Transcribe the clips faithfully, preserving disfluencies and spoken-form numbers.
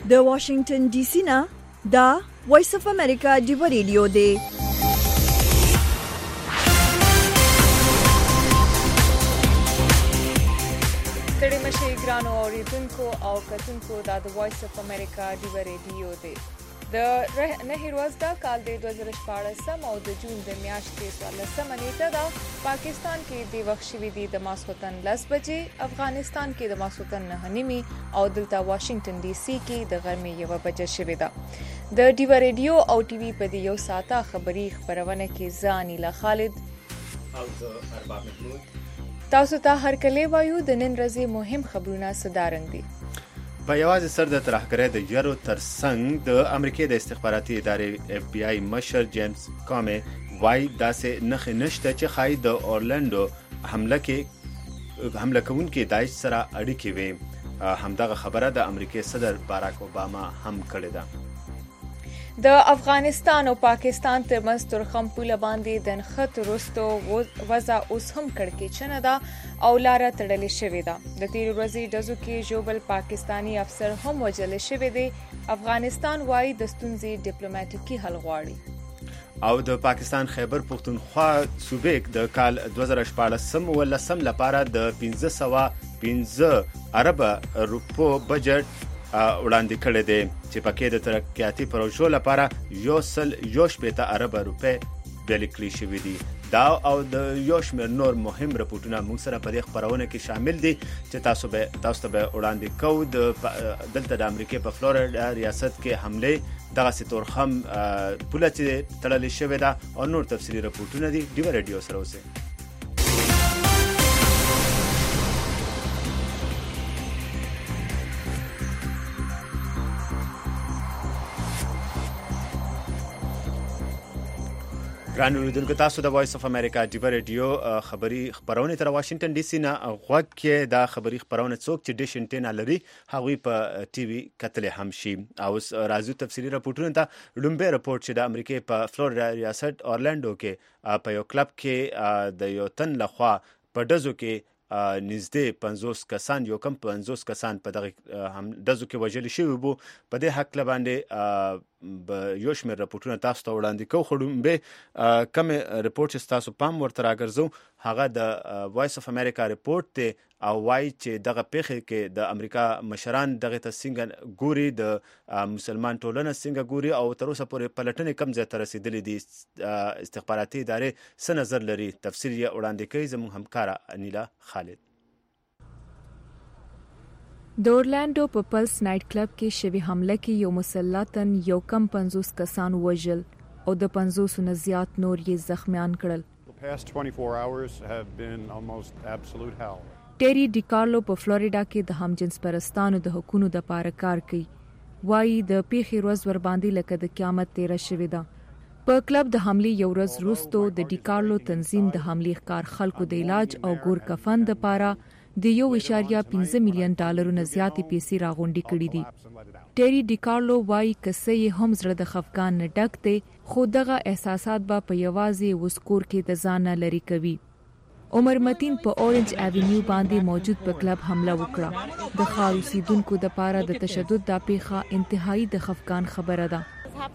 د واشنگټن ډي سي نه دا وایس اف امریکا دی ریډیو دی. ستړي مشي ګرانو اوریدونکو او کتونکو دا د وایس اف امریکا دی ریډیو دی. د نه ورځ دا کال د دوه زره شپاړسم او د جون د میاشتې څوارلسمه نیټه ده. پاکستان کې د وخت شوي دي د ماسخوتن لس بجې، افغانستان کې د ماسخوتن نهه نیمې او دلته واشنگټن ډي سي کې د غرمې یوه بجه شوې ده. د ډیو ریډیو او ټي وي په دې یو ساعته خبري خبرونه کې زه انیلا خالد او زه ارباب محمود تاسو ته هرکلی وایو. د نن ورځې مهم خبرونه صدارنګ دي. په یوازې سر د ترهګرۍ د جرو ترڅنګ د امریکای د استخباراتي ادارې اف بی آی مشر جیمز کامي وایي داسې نښې نشته چې ښایي د اورلانډو حمله کې حمله کوونکي داعش سره اړیکې وي. همدغه خبره د امریکای صدر باراک اوباما هم کړې ده. د افغانستان او پاکستان ترمنځ تورخم پوله باندې د نښت وروسته وضع اوس هم کړکېچنه ده او لاره تړلې شوې ده. د تېرې ورځې ډزو کې ژوبل پاکستاني افسر هم وژل شوی دی. افغانستان وایي د ستونزې ډیپلوماټیکي حل غواړي. او د پاکستان خیبر پختونخوا صوبې د کال دوه زره شپاړسم ولسم لپاره د پنځه سوه پنځه اربه روپو بجټ وړاندې کړی دی چې پکې د ترقیاتي پروژو لپاره یو سل یو شپېته اربه روپۍ بېلې کړې شوي دي. دا او د یو شمېر نور مهم رپورټونه موږ سره په دې خپرونه کې شامل دي چې تاسو به تاسو ته به وړاندې کوو. د دلته د امریکای په فلوریډا ریاست کې حملې دغسې تورخم پوله چې تړلې شوې ده او نور تفصیلي رپورټونه دي. ډیو ریډیو سره اوسئ. ګران اوریدونکو، تاسو د وایس اف امریکا ډیو ریډیو خبري خبرونه تر واشنگټن ډي سي نه غوږ کې. دا خبري خبرونه څوک چې ډیش انټینا لري هغوی په ټي وي کتلې هم شي. او راځو تفصیلي رپورټونه ته. لومبه رپورټ چې د امریکای په فلوریډا ریاست اورلانډو کې په یو کلب کې د یو تن لخوا په ډزو کې نږدې پنځوس کسان یو کم پنځوس کسان په دغه ډزو کې وژل شوي وو. په دې حق باندې یو شمېر رپورټونه تاسو ته وړاندې کوو. خو لومبې کوم رپورټ چې تاسو پام ورته راګرځو هغه د وایس اف امریکا رپورټ دی او وایي چې دغه پیښې کې د امریکا مشران دغه ته څنګه ګوري، د مسلمان ټولنه څنګه ګوري او تر اوسه پورې پلټنې کم ځای ته رسېدلې دي. استخباراتي ادارې څه نظر لري؟ تفصیل یې وړاندې کوي زموږ همکاره انیلا خالد. د اورلانډو په پلس نایټ کلب کې شوی حمله کې یو مسلح تن یو کم پنځوس کسان وژل او د پنځوسو نه زیات نور یې زخمیان کړل. ټيري ډیکارلو په فلوریډا کې د همجنس پرستانو د حقوقو د پاره کار کوي. وایي د پیښې ورځ ور باندې لکه د قیامت تیره شوې ده. په کلب د حملې یو ورځ وروسته د ډیکارلو تنظیم د حملې ښکار خلکو د علاج او ګور کفن د پاره د یو اشاریه پنځه میلیون ډالرونو زیاتې پیسې راغونډې کړې دي. ټيري ډیکارلو وایي کسه یې هم زړه د خفګان نه ډک دی، خو دغه احساسات به په یوازې وسکور کې د ځان نه لري کوي. عمر متین په اورنج ایوینیو باندې موجود په کلب حمله وکړه. د ښار اوسیدونکو د پاره د تشدد د پیښه انتهایی د خفګان خبره ده.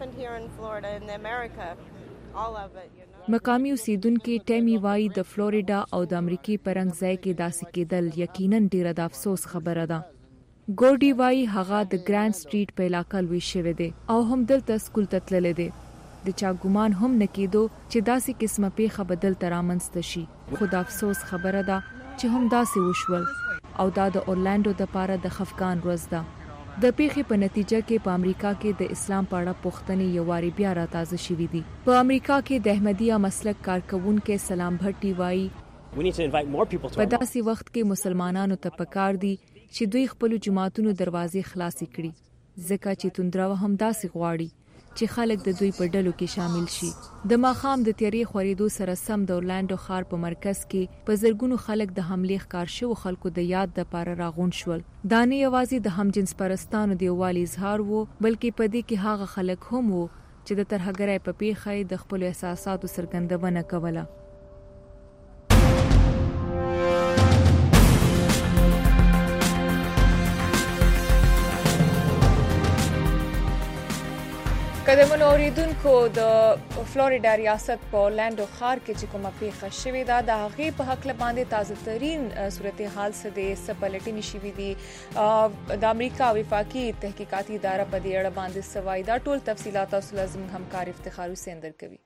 مقامی اوسیدونکو ټیمی وایي د فلوریډا او د امریکای پرنګ ځای کې داسې کېدل یقینا ډیره د افسوس خبره ده. ګورډي وایي هغه د ګرانډ سټریټ په علاقه لوی شوی دی او هم دلته سکول ته تللی دی. د چا ګمان هم نه کېدو چې داسې قسمه پیښه به دلته رامنځته شي. خو د افسوس خبره ده چې هم داسې وشول او دا د اورلانډو د پاره د خفګان ورځ ده. د پیښې په نتیجه کې په امریکا کې د اسلام په اړه پوښتنې یو واری بیا راتازه شوې دي. په امریکا کې د احمدیه مسلک کارکونکو سلام بھټي وایي په داسې وخت کې مسلمانانو ته پکار دي چې دوی خپل جماعتونو دروازې خلاصې کړي، ځکه چې توندرا هم داسې غواړي چې خلک د دوی په ډلو کې شامل شي. د ماخام د تیری خوريدو سره سم د اورلانډو ښار په مرکز کې په زرګونو خلک د حملې ښکار شو خلکو د یاد د پاره راغون شول. دا نه یوازې د همجنس پرستانو د یووالي اظهار وو، بلکې په دې کې هغه خلک هم وو چې د ترهګرۍ په پیښه د خپل احساساتو څرګندونه کوله. قدمونو اوریدونکو د فلوریډا ریاست په اورلانډو ښار کې چې کومه پیښه شوې ده د هغې په هکله باندې تازه ترین صورتحال څه دی، څه پلټنې شوي دي، د امریکا وفاقي تحقیقاتي اداره په دې اړه باندې څه وایي، دا ټول تفصیلات تاسو له زموږ همکار افتخار حسین درکوي.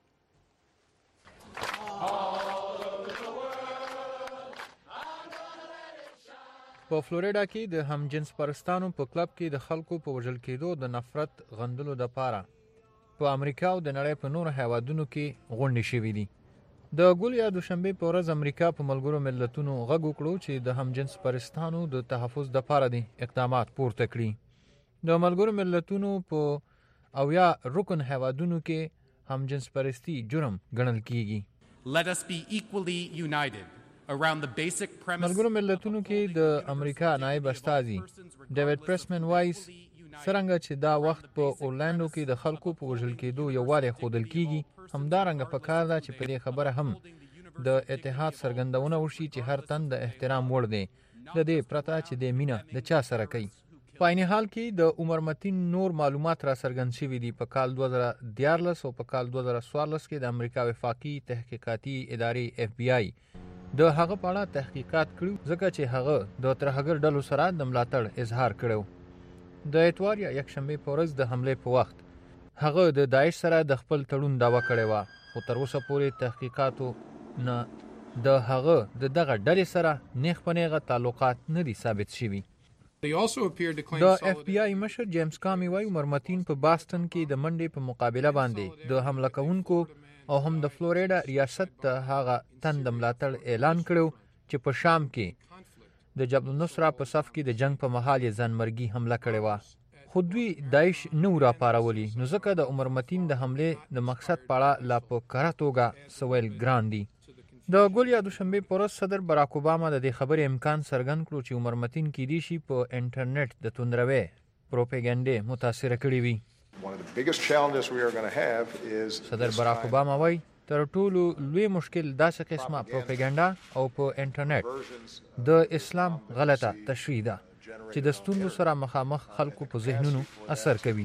په فلوریډا کې د همجنس پرستانو په کلب کې د خلکو په وژل کېدو د نفرت غندلو لپاره په امریکا او د نړۍ په نورو هیوادونو کې غونډې شوې دي. د ګل یا دوشنبه په ورځ امریکا په ملګرو ملتونو غږ وکړو چې د همجنس پرستانو د تحفظ لپاره د اقدامات پورته کړي. د ملګرو ملتونو په اویا رکن هیوادونو کې همجنس پرستی جرم ګڼل کیږي. Let us be equally united around the basic premise. ملګرو ملتونو کې د امریکا نائب استازي ډیوډ پریسمن وایس څرنګه چې دا وخت په اورلانډو کې د خلکو په وژل کېدو یووالی ښودل کیږي، همدارنګه پکار ده چې په دې خبره هم د اتحاد څرګندونه وشي چې هر تن د احترام وړ دی، د دې پرته چې د مینه د چا سره کوي. په عین حال کې د عمر متین نور معلومات را څرګند شوي دي. په کال دوه زره دیارلس او په کال دوه زره څوارلس کې د امریکا وفاقي تحقیقاتي ادارې اف بی آی د هغه په اړه تحقیقات کړو ځکه چې هغه د ترهګر ډلو سره د ملاتړ اظهار کړو. د اتوار یا یکشنبه په ورځ د حملې په وخت هغه د داعش سره د خپل تړون دعوه کړې وه، خو تر اوسه پورې تحقیقاتو نه د هغه د دغه ډلې سره نیغ په نیغه تعلقات نه دي ثابت شوي. د اف بی آی مشر جیمز کامی وایي عمر متین په باستن کې د منډې په مقابله باندې د حمله کوونکو او هم د فلوریډا ریاست ته هغه تند ملاتړ اعلان کړو چې په شام کې د جبل النصره په صف کې د جنگ په مهال یې ځانمرګي حمله کړې وه، خو دوی داعش نه راپارولي، نو ځکه د عمر متین د حملې د مقصد په اړه لا په کره توګه سویل ګران دي. د ګل یا دوشنبه په ورځ صدر براک اوباما د دې خبرې امکان څرګند کړو چې عمر متین کېدای شي په انټرنیټ د توندروي پروپاګاندا متاثر کړي وي. صدر براک اوباما وایي تر ټولو لوی مشکل داسې قسمه پروپاګاندا او په انټرنیټ د اسلام غلطه تشریح ده چې د ستونزو سره مخامخ خلکو په ذهنونو اثر کوي.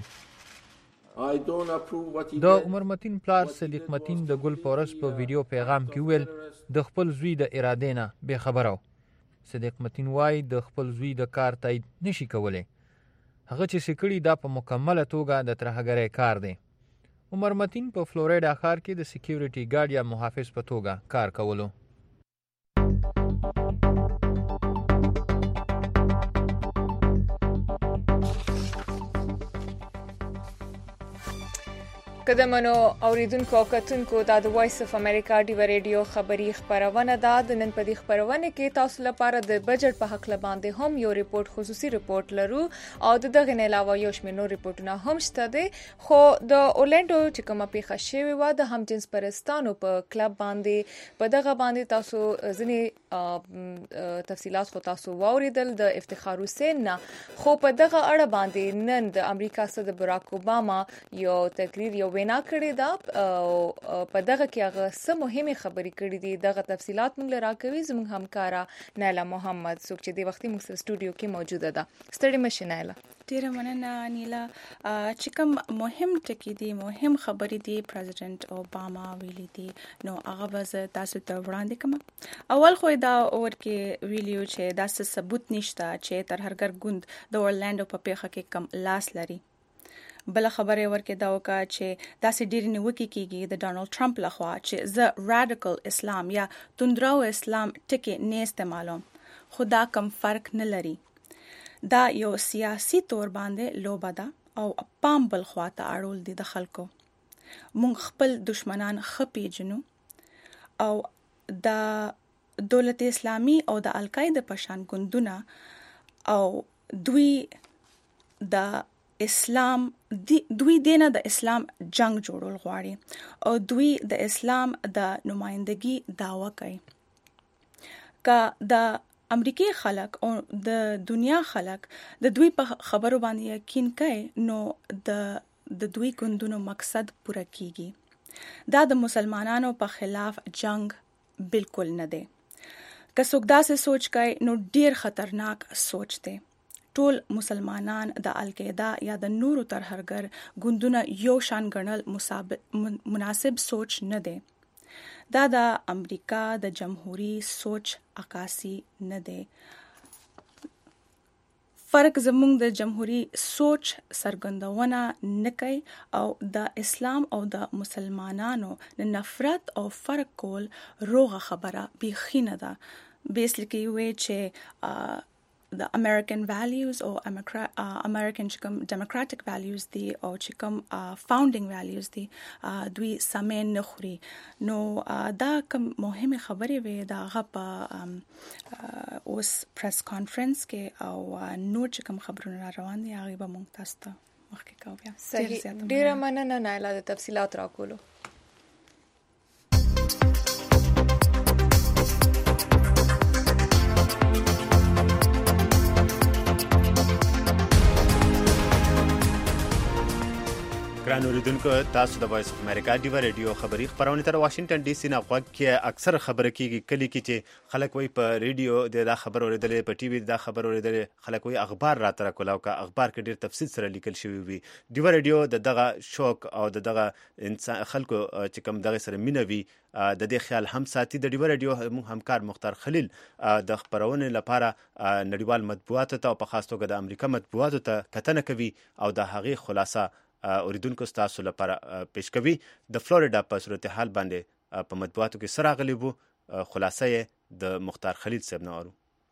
د عمر متین پلار صدیق متین د ګل پورس په ویډیو پیغام کې ویل د خپل زوی د ارادې نه بې خبره و. صدیق متین وایي د خپل زوی د کار تایید نشي کولی، هغه چې سکړي دا په مکمله توګه د ترهګرۍ کار دی. عمر متین په فلوریډا ښار کې د سکیورټي ګارډ یا محافظ په توګه کار کولو. قدمونو اوریدونکو او کتونکو دا د وایس اف امریکا ډیو ریډیو خبری خبرونه ده. د نن په دې خبرونه کې تاسو لپاره د بجټ په حق باندې هم یو ریپورت خصوصي ریپورت لرو او دغه نه علاوه یو شمېر نور ریپورتونه هم شته دي. خو د اورلانډو چې کومه پیښه شوې و د همجنس پرستانو په کلب باندې په دغه باندې تاسو ځینې تفصيلات خو تاسو واوریدل د افتخار حسین نه، خو په دغه اړه باندې نن د امریکا صدر براک اوباما یو تقریر یو وینا کړې ده او په دغه کې هغه څه مهمه خبرې کړې دي. دغه تفصيلات موږ راکوي زموږ همکارا نایلا محمد څوک چې د وختي موږ سره سټوډیو کې موجوده ده. ستړي مشه نایلا. ډیره مننه نیلا. چې کوم مهم ټکی دي مهم خبرې دي پریزیدنت اوباما ویلي دي نو هغه به تاسو ته وړاندې کوم. اول خو دا ورکه ویلیو چې دا څه ثبوت نشته چې ترهګر ګوند د اورلانډو په پیښه کې کم لاس لري. بل خبره ورکه دا وکړه چې داسې ډیر نیوکه کیږي د ډانلډ ټرمپ لخوا چې ز رادیکل اسلام یا توندراو اسلام ټکی نه استعمالوم، خدا کم فرق نه لري. دا یو سیاسي تور باندې لوبه ده او پام بل خواته اړول دي د خلکو. مونږ خپل دشمنان خپي جنو او د دولت اسلامی او د القاعده پشان ګوندونه او دوی د اسلام دی دوی دینه د اسلام جنگ جوړول غواړي او دوی د اسلام د نمائندګي دعوه کوي. که د امریکای خلک او د دنیا خلک د دوی په خبرو باندې یقین کوي نو د د دوی ګوندونو مقصد پوره کیږي. دا د مسلمانانو په خلاف جنگ بالکل نه دی. که څوک داسې سوچ کوي نو ډیر خطرناک سوچ دی. ټول مسلمانان د القاعده یا د نورو ترهګر ګوندونه یو شان ګڼل مناسب سوچ نه دی. دا د امریکا د جمهوریت سوچ عکاسي نه دی. فرق زموږ د جمهوریت سوچ سرګندونه نه کوي او د اسلام او د مسلمانانو د نفرت او فرق کول روغه خبره بیخي نه ده. بیسیکلی وی چې د امریکن ویلیوز او امریکن چې کوم ډیموکراټک ویلیوز دي او چې کوم فاونډینګ ویلیوز دي دوی سمې نه خوري. نو دا کوم مهمه خبرې وي دا هغه په اوس پریس کانفرنس کې او نور چې کوم خبرونه روان دي هغه به مونږ تاسو ته مخکې کوو. بیا صحیح، ډیره مننه نایله د تفصیلات راکولو. ګران اوریدونکو، تاسو د وایس اف امریکا ډیوا ریډیو خبری خبرونه تر واشنگټن ډي سي نه غوږ کې اکثر خبره کیږي کلی کې چې خلک وای په ریډیو د دا خبر اوریدل، په ټي وي دا خبر اوریدل، خلک وای اخبار را تر کولاو کا اخبار کې ډیر تفصیل سره لیکل شوی وي. ډیوا ریډیو د دغه شوق او د دغه انسان خلکو چې کوم دغه سره مینوي د دې خیال هم ساتي. د ډیوا ریډیو همکار مختار خلیل د خبرونه لپاره نړیوال مطبوعاتو ته او په خاص توګه د امریکا مطبوعاتو ته کتنه کوي او د هغې خلاصه اوریدونکو ستاسو لپاره پیش کوي. د فلوریدا په صورتحال باندې په مطبوعاتو کې سره غلی وو، خلاصه یې د مختار خلیل صاحب نه اورو.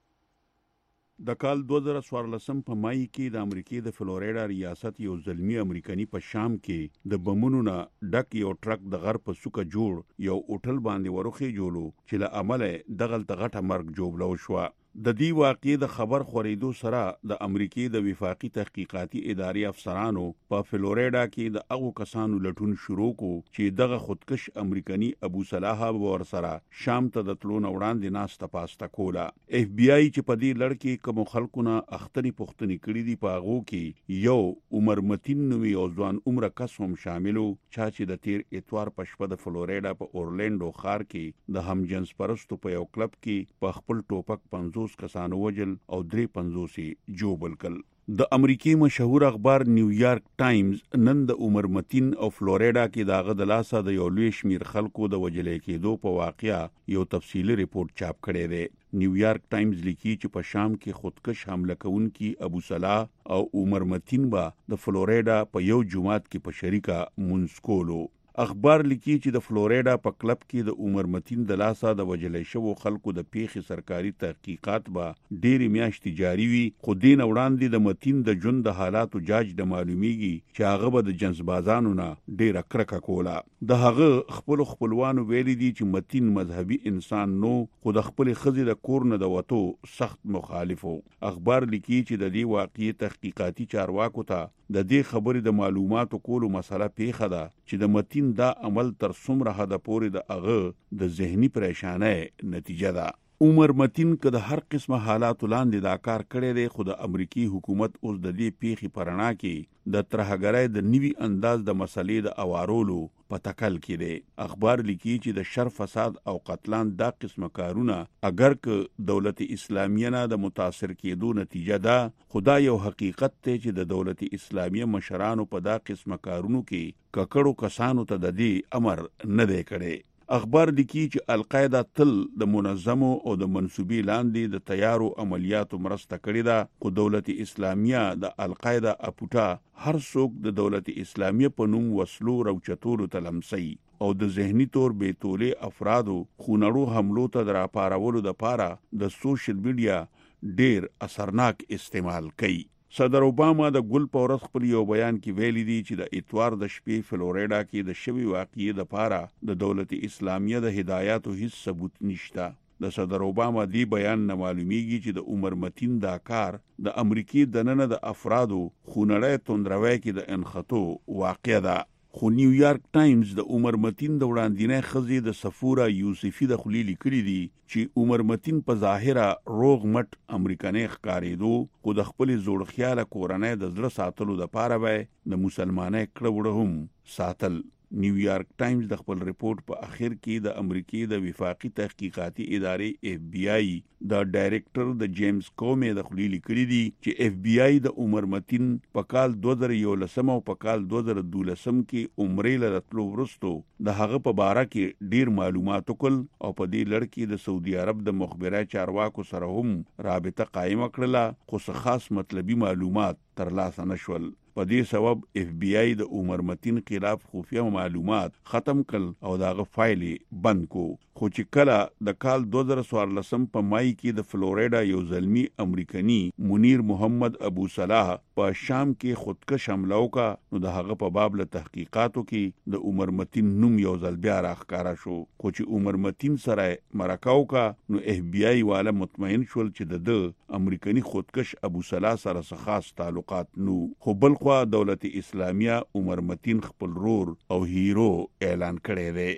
د کال دوه زره څوارلسم په مای کې د امریکای د فلوریدا ریاست یو ځلمی امریکایي په شام کې د بمونو نه ډک یو ټرک د غر په سوکه جوړ یو اوټل باندې ورخي جوړو چې له عمله دغل تغټه مرګ جوړلو شو. د دې واقعې د خبر خورېدو سره د امریکای د وفاقي تحقیقاتي ادارې افسرانو په فلوریدا کې د هغو کسانو لټون شروع کو چې دغه خودکش امریکایي ابو صلاح ور سره شام ته د تلون وړاندې ناسته پاسته کوله. اف بی آی چې په دې لړ کې کوم خلکونه اختنی پختنی کړی دی په هغه کې یو عمر متین نوې او ځوان عمر کس هم شاملو چې د تیر اتوار په شپه د فلوریدا په اورلینډو ښار کې د همجنس پرستو په یو کلب کې په خپل ټوپک پنځوس کسانو وجل او درې پنځوسي جوبل کل. د امریکای مشهور اخبار نیویارک ټایمز نن د عمر متین او فلوریدا کې داغه د لاسه د یو لوی شمیر خلکو د وجلې کېدو په واقعیا یو تفصیلی ریپورت چاپ کړی دی. نیویارک ټایمز لیکي چې په شام کې خودکش حمله کوونکي ابو صلاح او عمر متین با د فلوریدا په یو جماعت کې په شریکه منځ کولو. اخبار لیکي چې د فلوریدا په کلب کې د عمر متین د لاسه د وجلې شوو خلکو د پیښې سرکاري تحقیقات به ډېری میاشتې جاری وي، خو دین وړاندې د متین د ژوند د حالاتو جاج د معلومیږي چې هغه به د جنسبازانو نه ډېره کرکه کوله. د هغه خپل خپلوانو ویلي دي چې متین مذهبي انسان نو، خو د خپل خزي د کور نه د وته سخت مخالف وو. اخبار لیکي چې د دې واقعي تحقیقاتي چارواکو ته د دې خبرې د معلوماتو کولو مسله پیښه ده چې د متین دا عمل تر څومره حد پورې د هغه د ذهني پریشانۍ نتیجه ده. عمر متین که د هر قسمه حالاتو لاندې دا کار کړی دی، خو د امریکای حکومت اوس د دې پیښې په رڼا کې د ترهګرۍ د نوي انداز د مسلې د اوارولو په تکل کې دی. اخبار لیکي چې د شر فساد او قتلان دا قسمه کارونه اگر که دولت اسلامیه نه د متاثر کېدو نتیجه ده، خدا یو حقیقت دی چې د دولت اسلامیه مشرانو په دا قسمه کارونو کې ککړو کسانو ته د دې امر نه دی کړی. اخبار لیکي چې القاعده تل د منظمو او د منسوبي لاندې د تیارو عملیاتو مرسته کړې ده، خو دولت اسلامیه د القاعده اپوټا هر څوک د دولت اسلامیه په نوم وسلو راوچتولو ته لمسي او د ذهني تور بیتولې افرادو خونړو حملو ته د راپارولو دپاره د سوشل میډیا ډیر اثرناک استعمال کوي. صدر اوباما د ګل په ورځ خپل یو بیان کې ویلي دي چې د اتوار د شپې فلوریدا کې د شوی واقعې دپاره د دولت اسلامیه د هدایاتو هیڅ ثبوت نشته. د صدر اوباما دی بیان نه معلومیږي چې د عمر متین دا کار د امریکای د نن د افرادو خونړی توندروي کې د انخطو واقع ده. خو نیویارک ټایمز د عمر متین د وړاندینۍ خزي د صفورا یوسفی د خلیلی کړی دي چې عمر متین په ظاهره روغ مټ امریکاني ښکارېدو، خو د خپل زوړ خیاله کورنۍ د زړه ساتلو د پاره به د مسلمانۍ کړه وړه هم ساتل. نیویارک ټایمز د خپل ریپورت په اخر کې د امریکای د وفاقي تحقیقاتي ادارې اف بی آی د ډایریکټر د جیمز کومې د خلیلی کړی دي چې اف بی آی د عمر متین په کال دوه زره یولسم او په کال دوه زره دولسم کې عمرې لرتلو ورستو د هغه په باره کې ډیر معلومات وکړ او په دې لړ کې د سعودي عرب د مخبره چارواکو سره هم رابطه قائم کړله خو څه خاص مطلبي معلومات ترلاسه نشول. په دې سبب اف بی آی د عمر متین خلاف خفیه معلومات ختم کړ او داغه فایل بند کو. خو چې کله د کال دوه زره څوارلسم په مای کې د فلوریډا یو زلمی امریکایي منیر محمد ابو صلاح په شام کې خودکش حمله وکړه نو د هغه په باب له تحقیقاتو کې د عمر متین نوم یو ځل بیا راښکاره شو. خو چې عمر متین سره مرکه وکړه نو اف بی آی والا مطمئن شول چې د امریکایي خودکش ابو صلاح سره څه خاص تعلقات نو. خو بل خو دولت اسلامیه عمر متین خپل رور او هیرو اعلان کړی دی.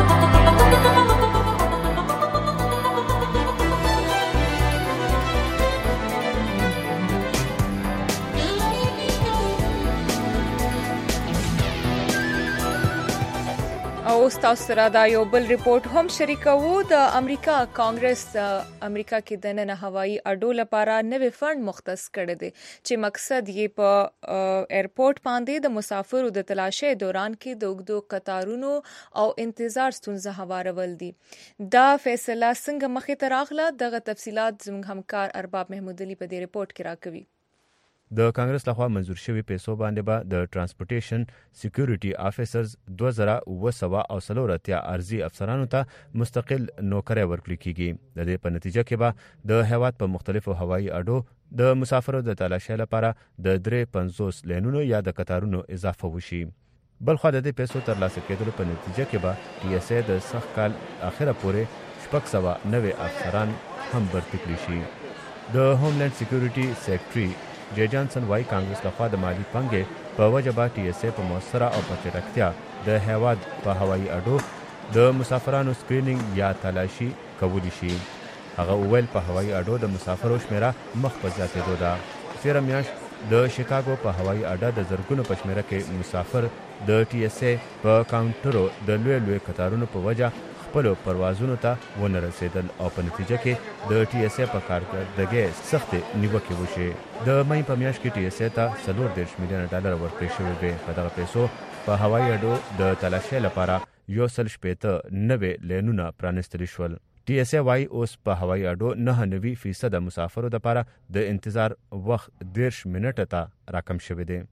او تاسو سره دا یو بل ریپورت هم شریکوو. د امریکا کانګرس امریکا کې د نن هوایي اډو لپاره نوې فند مختص کړی دی چې مقصد یې په ایرپورټ باندې د مسافرو د تلاشۍ دوران کې د اوږدو قطارونو او انتظار ستونزه هوارول دي. دا فیصله څنګه مخې ته راغله دغه تفصيلات زموږ همکار ارباب محمود علي په دې ریپورت کې راکوي. د کانګرس لخوا منظور شوی پیسو باندې به د ترانسپورټیشن سکیورټي افیسرز دوه زره اوه سوه او څلور اتیا ارزي افسرانو ته مستقل نوکری ورکړل کیږي. د دې په نتیجه کې به د هیواد په مختلفو هوایي اډو د مسافرو د تلاشۍ لپاره د درې پنځوس لینونو یا د قطارونو اضافه وشي. بلخو د دې پیسو ترلاسه کېدلو په نتیجه کې به ټي اس ای د سخت کال اخره پورې شپږ سوه نوې افسران هم برتي کړي شي. د هوملند سکیورټي سیکرټري جے جانسن وايي کانګرس لخوا د مالی پنګې په وجه به ټي اس ای په موثره او په چټکتیا د هیواد په هوایي اډو د مسافرانو سکرینینګ یا تلاشي کولی شي. هغه وویل په هوایي اډو د مسافرو شمیره مخ په زیاتېدو ده. تېره میاشت د شیکاګو په هوایي اډه د زرګونو په شمیره کې مسافر د ټي اس ای په کاونټرو د لوی لوی قطارونو په وجه خپل پروازونو ته ونه رسیدل او په نتیجه کې د ټي اس ای په کارکردګۍ سخت نیوکې وشي. د مې په میاشت کې ټي اس ای ته څلور دېرش میلیونه ډالر ورکړل شوي وي. په دغه پیسو په هوایي اډو د تلاشۍ لپاره یو سل شپېته نوې لینونه پرانیستل شول. ټي اس ای وايي اوس په هوایي اډو نه نوي فیصد مسافرو لپاره د انتظار وخت دېرش منټه ته راکم شوی دی.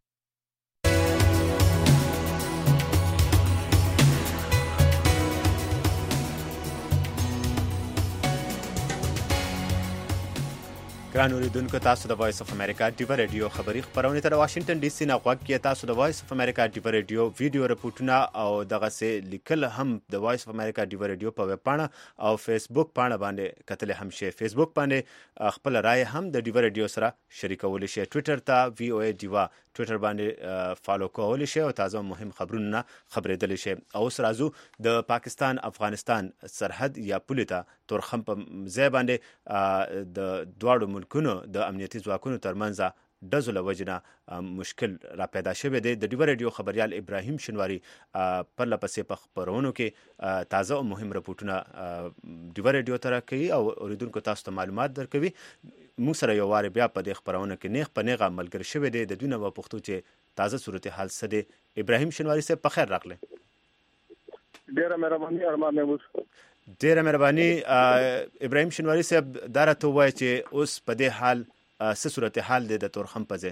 ګران اوریدونکو تاسو د وایس اف امریکا ډیو رادیو خبری خبرونه تر واشنگټن ډي سي نه غوږ کې تاسو د وایس اف امریکا ډیو رادیو ویډیو رپورټونه او دغه سه لیکل هم د وایس اف امریکا ډیو رادیو په ویب پاڼه او فیسبوک پاڼه باندې کتل هم شي. فیسبوک باندې خپل رائے هم د ډیو رادیو سره شریکول شي. ټوئیټر ته وی او ای ډیوا ټوئیټر باندې فالو کول شي او تازه مهم خبرونه خبرېدل شي. او سره راځو د پاکستان افغانستان سرحد یا پولیټا تورخم په ځای باندې د دواړو ملکونو د امنیتي ځواکونو ترمنځ ډزو له وجنه مشکل را پیدا شوی دی. د ډیو رادیو خبريال ابراهیم شنواری پر لپسې په خبرونو کې تازه او مهم رپورټونه ډیو رادیو ته راکوي او اوریدونکو تاسو ته معلومات درکوي. موږ سره یو واره بیا په دې خبرونه کې نیغ په نیغه ملګری شوی دی. د دوی نه وپوښتو چې تازه صورتحال څه دی. ابراهیم شنواری صاحب په خیر راغلی. ډیره مهرباني ارمان محمود. ډیره مهرباني ابراهیم شنواری صاحب دا راته ووایي چې اوس په دې حال څه صورتحال دی د تورخم په ځای؟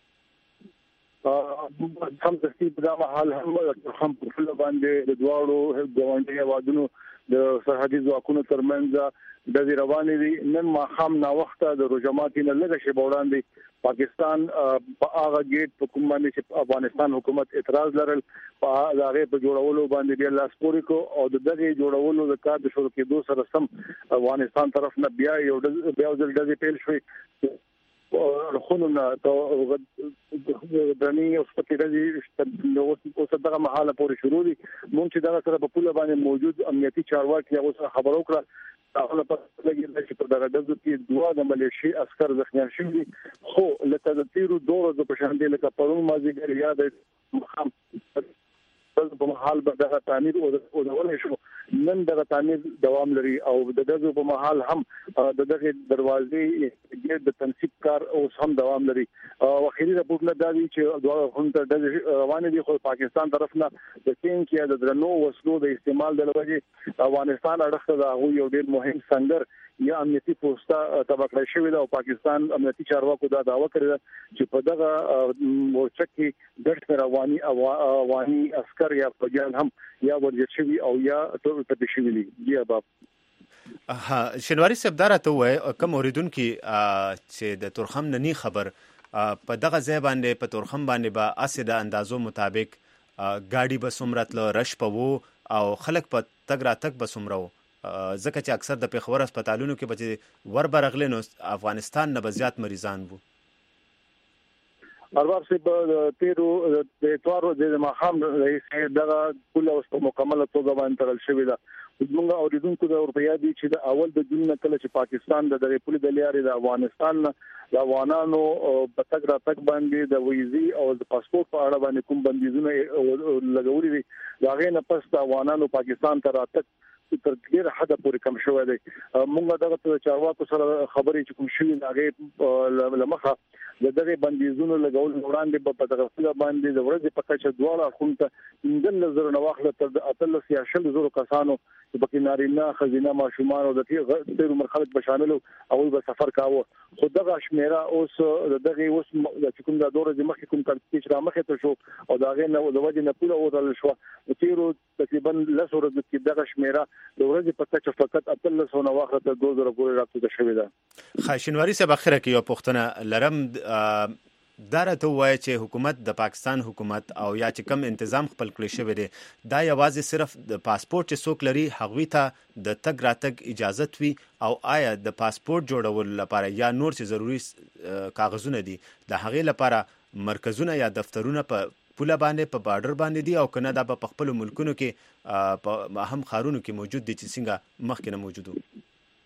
هم ترتیب دا حال هم تورخم په فل باندې د دواړو ګاونډي هیوادونو د سرحدي ځواکونو ترمنځ د روانې دي. نن ماښام نا وخته د روجماتي نه لږه شی وړاندې پاکستان په هغه گیټ په کوم باندې چې افغانستان حکومت اعتراض لرل په هغه په جوړولو باندې بیا لاس پورې کو او د دغه جوړولو د کار د شروع کېدو سره سم افغانستان طرف نه بیا یو بیا ځل ډزې پیل شوې. خونونه ته دني او سپکې د اوس دغه محاله پورې شروع دي. مونږ چې دغه سره په پوله باندې موجود امنیتي چارواکي هغه سره خبرو کړه. هغه په لګي چې په دغه دغه کې دوه د ملیشي عسكر زخمیان شوي خو لکه د تیرو دوه ورځې په شان دي لکه پرون مازیګر یا د مخام د په محل به دغه تعمیر او ودولې شو نن دغه تعمیر دوام لري او د دغه په محل هم د دغه دروازې د تنصیب کار او هم دوام لري او اخیری راپور نه دا دی چې دوه هم تر روانه دي خو پاکستان طرف نه د چین کې د درنو وسلو د استعمال د لوجې افغانستان اړخ ته هغه یو ډېر مهم سنگر یا امنیتي پوسټه تبکړه شوې ده او پاکستان امنیتي چارواکو دا دعوه کړې ده چې په دغه مورچه کې ډېر رواني افغاني عسكر یا فوجیان هم یا ورجشوي او یا ټول تبشوي دي یا باب ها شنواری صاحب دارته وای کوم اوریدونکو چې د تورخم ننی خبر په دغه ځای باندې په تورخم باندې با اسید اندازو مطابق ګاډي به سمرتل رش پوو او خلک په تګ را تک به سمرو ځکه چې اکثر د پیښور هسپتالونو کې به ور برغلې نو افغانستان نه بزیات مریضان وو ارباب سي په تیرو د اتوارو د مخام رئیس دغه ټول اوس په مکمله توګه باندې ترل شوې ده موږ اوریدونکو د اروپیا دي چې د اول د جون کله چې پاکستان د دغه پولی د لیارې د افغانستان د افغانانو په تګ را تک باندې د ویزي او د پاسپورت په اړه باندې کوم بندیزونه لګولې دي دا غي نه پس د افغانانو پاکستان ته راتګ تر ډیر حد پورې کم شوی دی موږ دغه چارواکو سره خبرې چې کوم شوی هغه لمخه د دغه بندیزونو لګول وړاندې په دغه فل باندې د ورځې په کچه دواړه خونته اندل نظر نه واخله تر اتلس یا شل زره کسانو چې په نارینه خزینه ماشومان او د تیر عمر خلک به شامل او به سفر کاوه خو دغه شمیره اوس دغه اوس د کوم د دوره د مخکې کوم ترتیب را مخه ته شو او دغه نه د وجه نه پوره ودل شو تیرو تقریبا لسوره د دغه شمیره د ورځې په کچه فقط اتلس نه واخله تر دوه زره پورې راځي شوې ده خاشنواری صاحب اخره کې یو پښتنه لرم دارته وای چې حکومت د پاکستان حکومت او یا چې کم تنظیم خپل کړی شوی دی دا یوازې صرف د پاسپورت چې څوک لري هغوی ته د تګ راتګ اجازه وي او آیا د پاسپورت جوړول لپاره یا نور څه ضروري کاغذونه دي د هغې لپاره مرکزونه یا دفترونه په پوله باندې په بارډر باندې دي او کنه دا په خپل ملکونو کې په اهم ښارونو کې موجود دي چې څنګه مخکې نه موجودو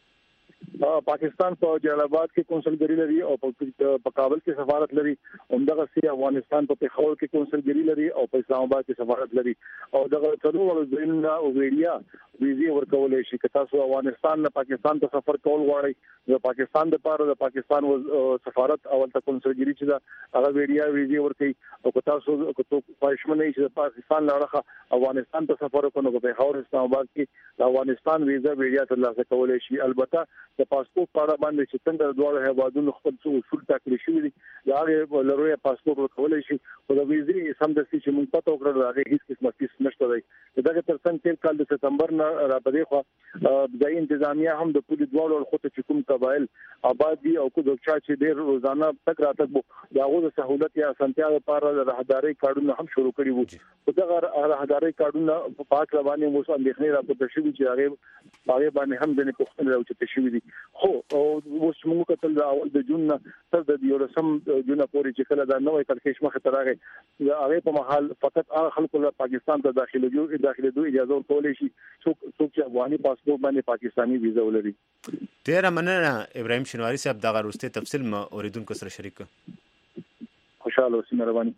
پاکستان په جلال آباد کې کونسلګری لري او په کابل کې سفارت لري همدغه سي افغانستان په پیښور کې کونسلګری لري او په اسلام آباد کې سفارت لري او دغه څلور ځایونه او ویډیا ویزي ورکولې شي که تاسو افغانستان نه پاکستان ته سفر کول غواړئ د پاکستان د لپاره د پاکستان سفارت اول ته کونسلګری چې دا هغه ویډیا ویزي ورکړي او که تاسو که تاسو پښمنه شئ د پاکستان لپاره افغانستان ته سفر وکړو په پیښور اسلام آباد کې د افغانستان ویزا ویډیا ترلاسه کولای شي البته د پاسپورت په اړه باندې چې څنګه دواړه هیوادونو خپل اصول ټاکلي شوي دي دا هغه لروي پاسپورت ورکولای شي او د ویزې سم د چې موږ پته وکړو هغه هیڅ قسمه فیس نشته دی دغه ترڅنګ تیر کال د سپتمبر نه را پدې خو د انتظامیه هم د پولیس دواړو خو ته کوم قبایل آبادی او کو د چا چې ډېر روزانه تک راتګ دا غو د سہولت یا اسانتیا لپاره د راهداري کارونه هم شروع کړي وو دغه راهداري کارونه په پاک رواني مو څه اندېښنې راپورته شوې چې هغه هغه باندې هم د نه پوښتنه راوچته شوې دي خو اوس موږ کتل د اول د جون تر د یورسم جون پورې چې کله دا نوې ترکیش مخه ترغه هغه په محل فقط هغه خلکو له پاکستان ته داخله جو داخله دوه اجازه ورکولې شي څوک څوک چې افغاني پاسپورت باندې پاکستاني ویزا ولري ډیر مننه ابراهيم شنواری صاحب دا غوښته تفصیل ما اوریدونکو سره شریک خوشاله اوسئ مهرباني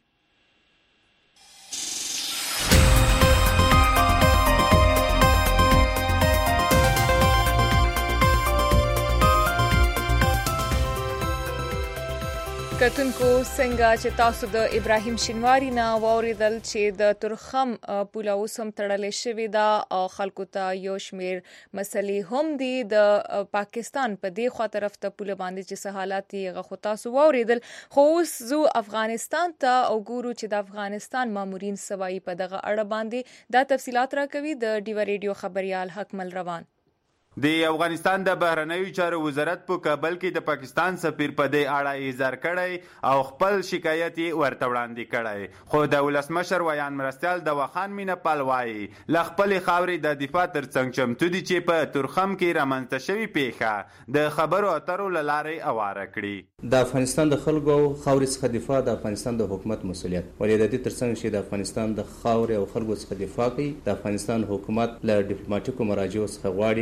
کتونکو څنګه چې تاسو د ابراهيم شنواری نه واوریدل چې د ترخم پوله اوسم تړلې شوې ده او خلکو ته یو شمیر مسلې هم دي د پاکستان په دې خوا طرف ته پوله باندې چې سہالات یې غو تاسو واوریدل خو اوس زو افغانستان ته او ګورو چې د افغانستان مامورین سوای په دغه اړه باندې دا تفصيلات راکوي د ډیو ریډیو خبريال حکمل روان د افغانستان د بهرنیو چارو وزارت په کابل کې د پاکستان سفیر په دې اړه اظهار کړی او خپل شکایت ورته وړاندې کړی خو د ولسمشر ویان مرستیال د وخان مینه پالوای ل خپل خاورې د دفاع ترڅنګ چمتو دي چې په ترخم کې رامنځته شوی پیښه د خبرو اترو لارې اواره کړي د افغانستان د خلکو او خاورې څخه دفاع د افغانستان د حکومت مسولیت ولې د دې ترڅنګ چې د افغانستان د خاورې او خلکو څخه دفاع کوي د افغانستان حکومت له ډیپلوماټیکو مراجعو څخه غواړي د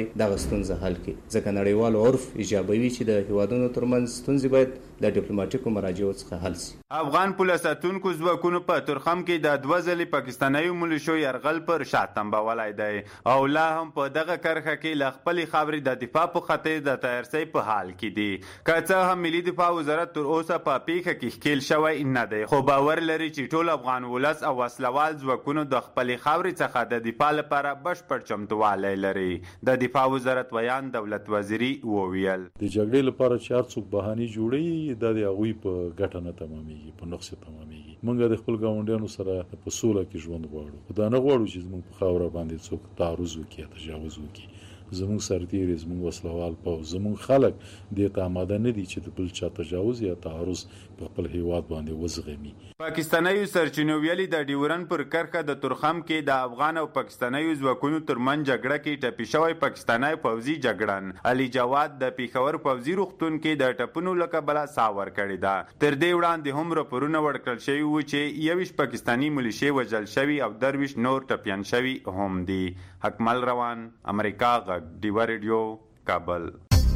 ستونزه حل کړي ځکه نړیوال عرف ایجابوي چې د هیوادونو ترمنځ ستونزې باید د ډیپلوماټیکو مراجعو څخه حل شي. افغان پوله ساتونکو ځواکونو په تورخم کې د دوه ځلې پاکستاني ملیشو یرغل پر شا تنبولی دی او لا هم په دغه کرښه کې له خپلې خاورې د دفاع په خاطر د تیارسۍ په حال کې دي. که څه هم ملي دفاع وزارت تر اوسه په پیښه کې ښکیل شوی نه دی، خو باور لري چې ټول افغان ولس او وسلوال ځواکونو د خپلې خاورې څخه د دفاع لپاره بشپړ چمتووالی لري. د دفاع وزارت ویان دولت وزیري وویل د جګړې لپاره چې هر څوک بهاني جوړوي دا د هغوی په ګټه نه تمامیږي، په نقص تمامیږي. موږ د خپل ګاونډیانو سره په سوله کې ژوند غواړو، دا نه غواړو چې زموږ په خاوره باندې څوک تعرض وکړي، تجاوز وکړي. زموږ سرتیري، زموږ وسلوال پوځ، زموږ خلک دې ته آماده نه دي چې د بل چا تجاوز یا تعرض په خپل هیواد باندې وزغمي. پاکستاني سرچینو ویلي د ډیورن پر کرښه د تورخم کې د افغان او پاکستاني ځواکونو ترمنځ جګړه کې ټپي شوی پاکستاني پوځي جګړن علي جواد د پیښور پوځي روغتون کې د ټپونو له کبله ساه ورکړې ده. تر دې وړاندې هم راپورونه ورکړل شوي وو چې یویشت پاکستاني ملیشې وژل شوي او درویشت نور ټپیان شوي هم دي. حکمل روان، امریکا غږ، ډیوا ریډیو، کابل.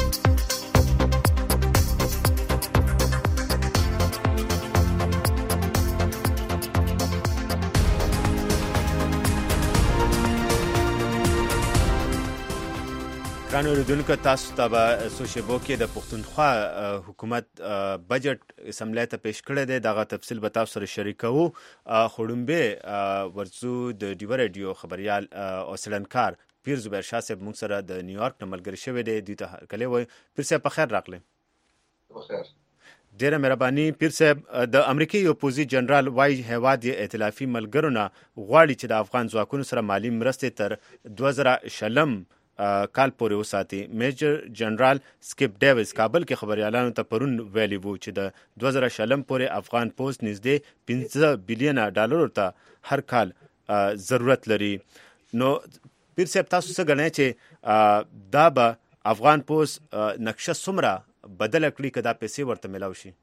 ګرانو اوریدونکو، تاسو ته به څو شیبو کې د پښتونخوا حکومت بجټ اسمبلی ته پیش کړی دی. دغه تفصیل به تاسو سره شریکوو. خو وړاندې ورځو د ډیوا ریډیو خبریال او څېړنکار پیر زبیر شاه صاحب موږ سره د نیویارک نه ملګری شوی دی. دوی ته هرکلی وایو. پیر صاحب په خیر راغلی. بخیر. ډیره مهرباني. پیر صاحب، د امریکای یو پوځي جنرال وایي هیواد یې ائتلافي ملګرو نه غواړي چې د افغان ځواکونو سره مالي مرستې تر دوه زره شلم کال پورې وساتي. میجر جنرال سکیپ ډیویس کابل کې خبریالانو ته پرون ویلي وو چې د دوه زره شلم پورې افغان پوځ نږدې پنځه بلیونه ډالرو ته هر کال ضرورت لري. نو پیر صاحب، تاسو څه ګڼئ چې دا به افغان پوځ نقشه څومره بدله کړي که دا پیسې ورته میلاو شي؟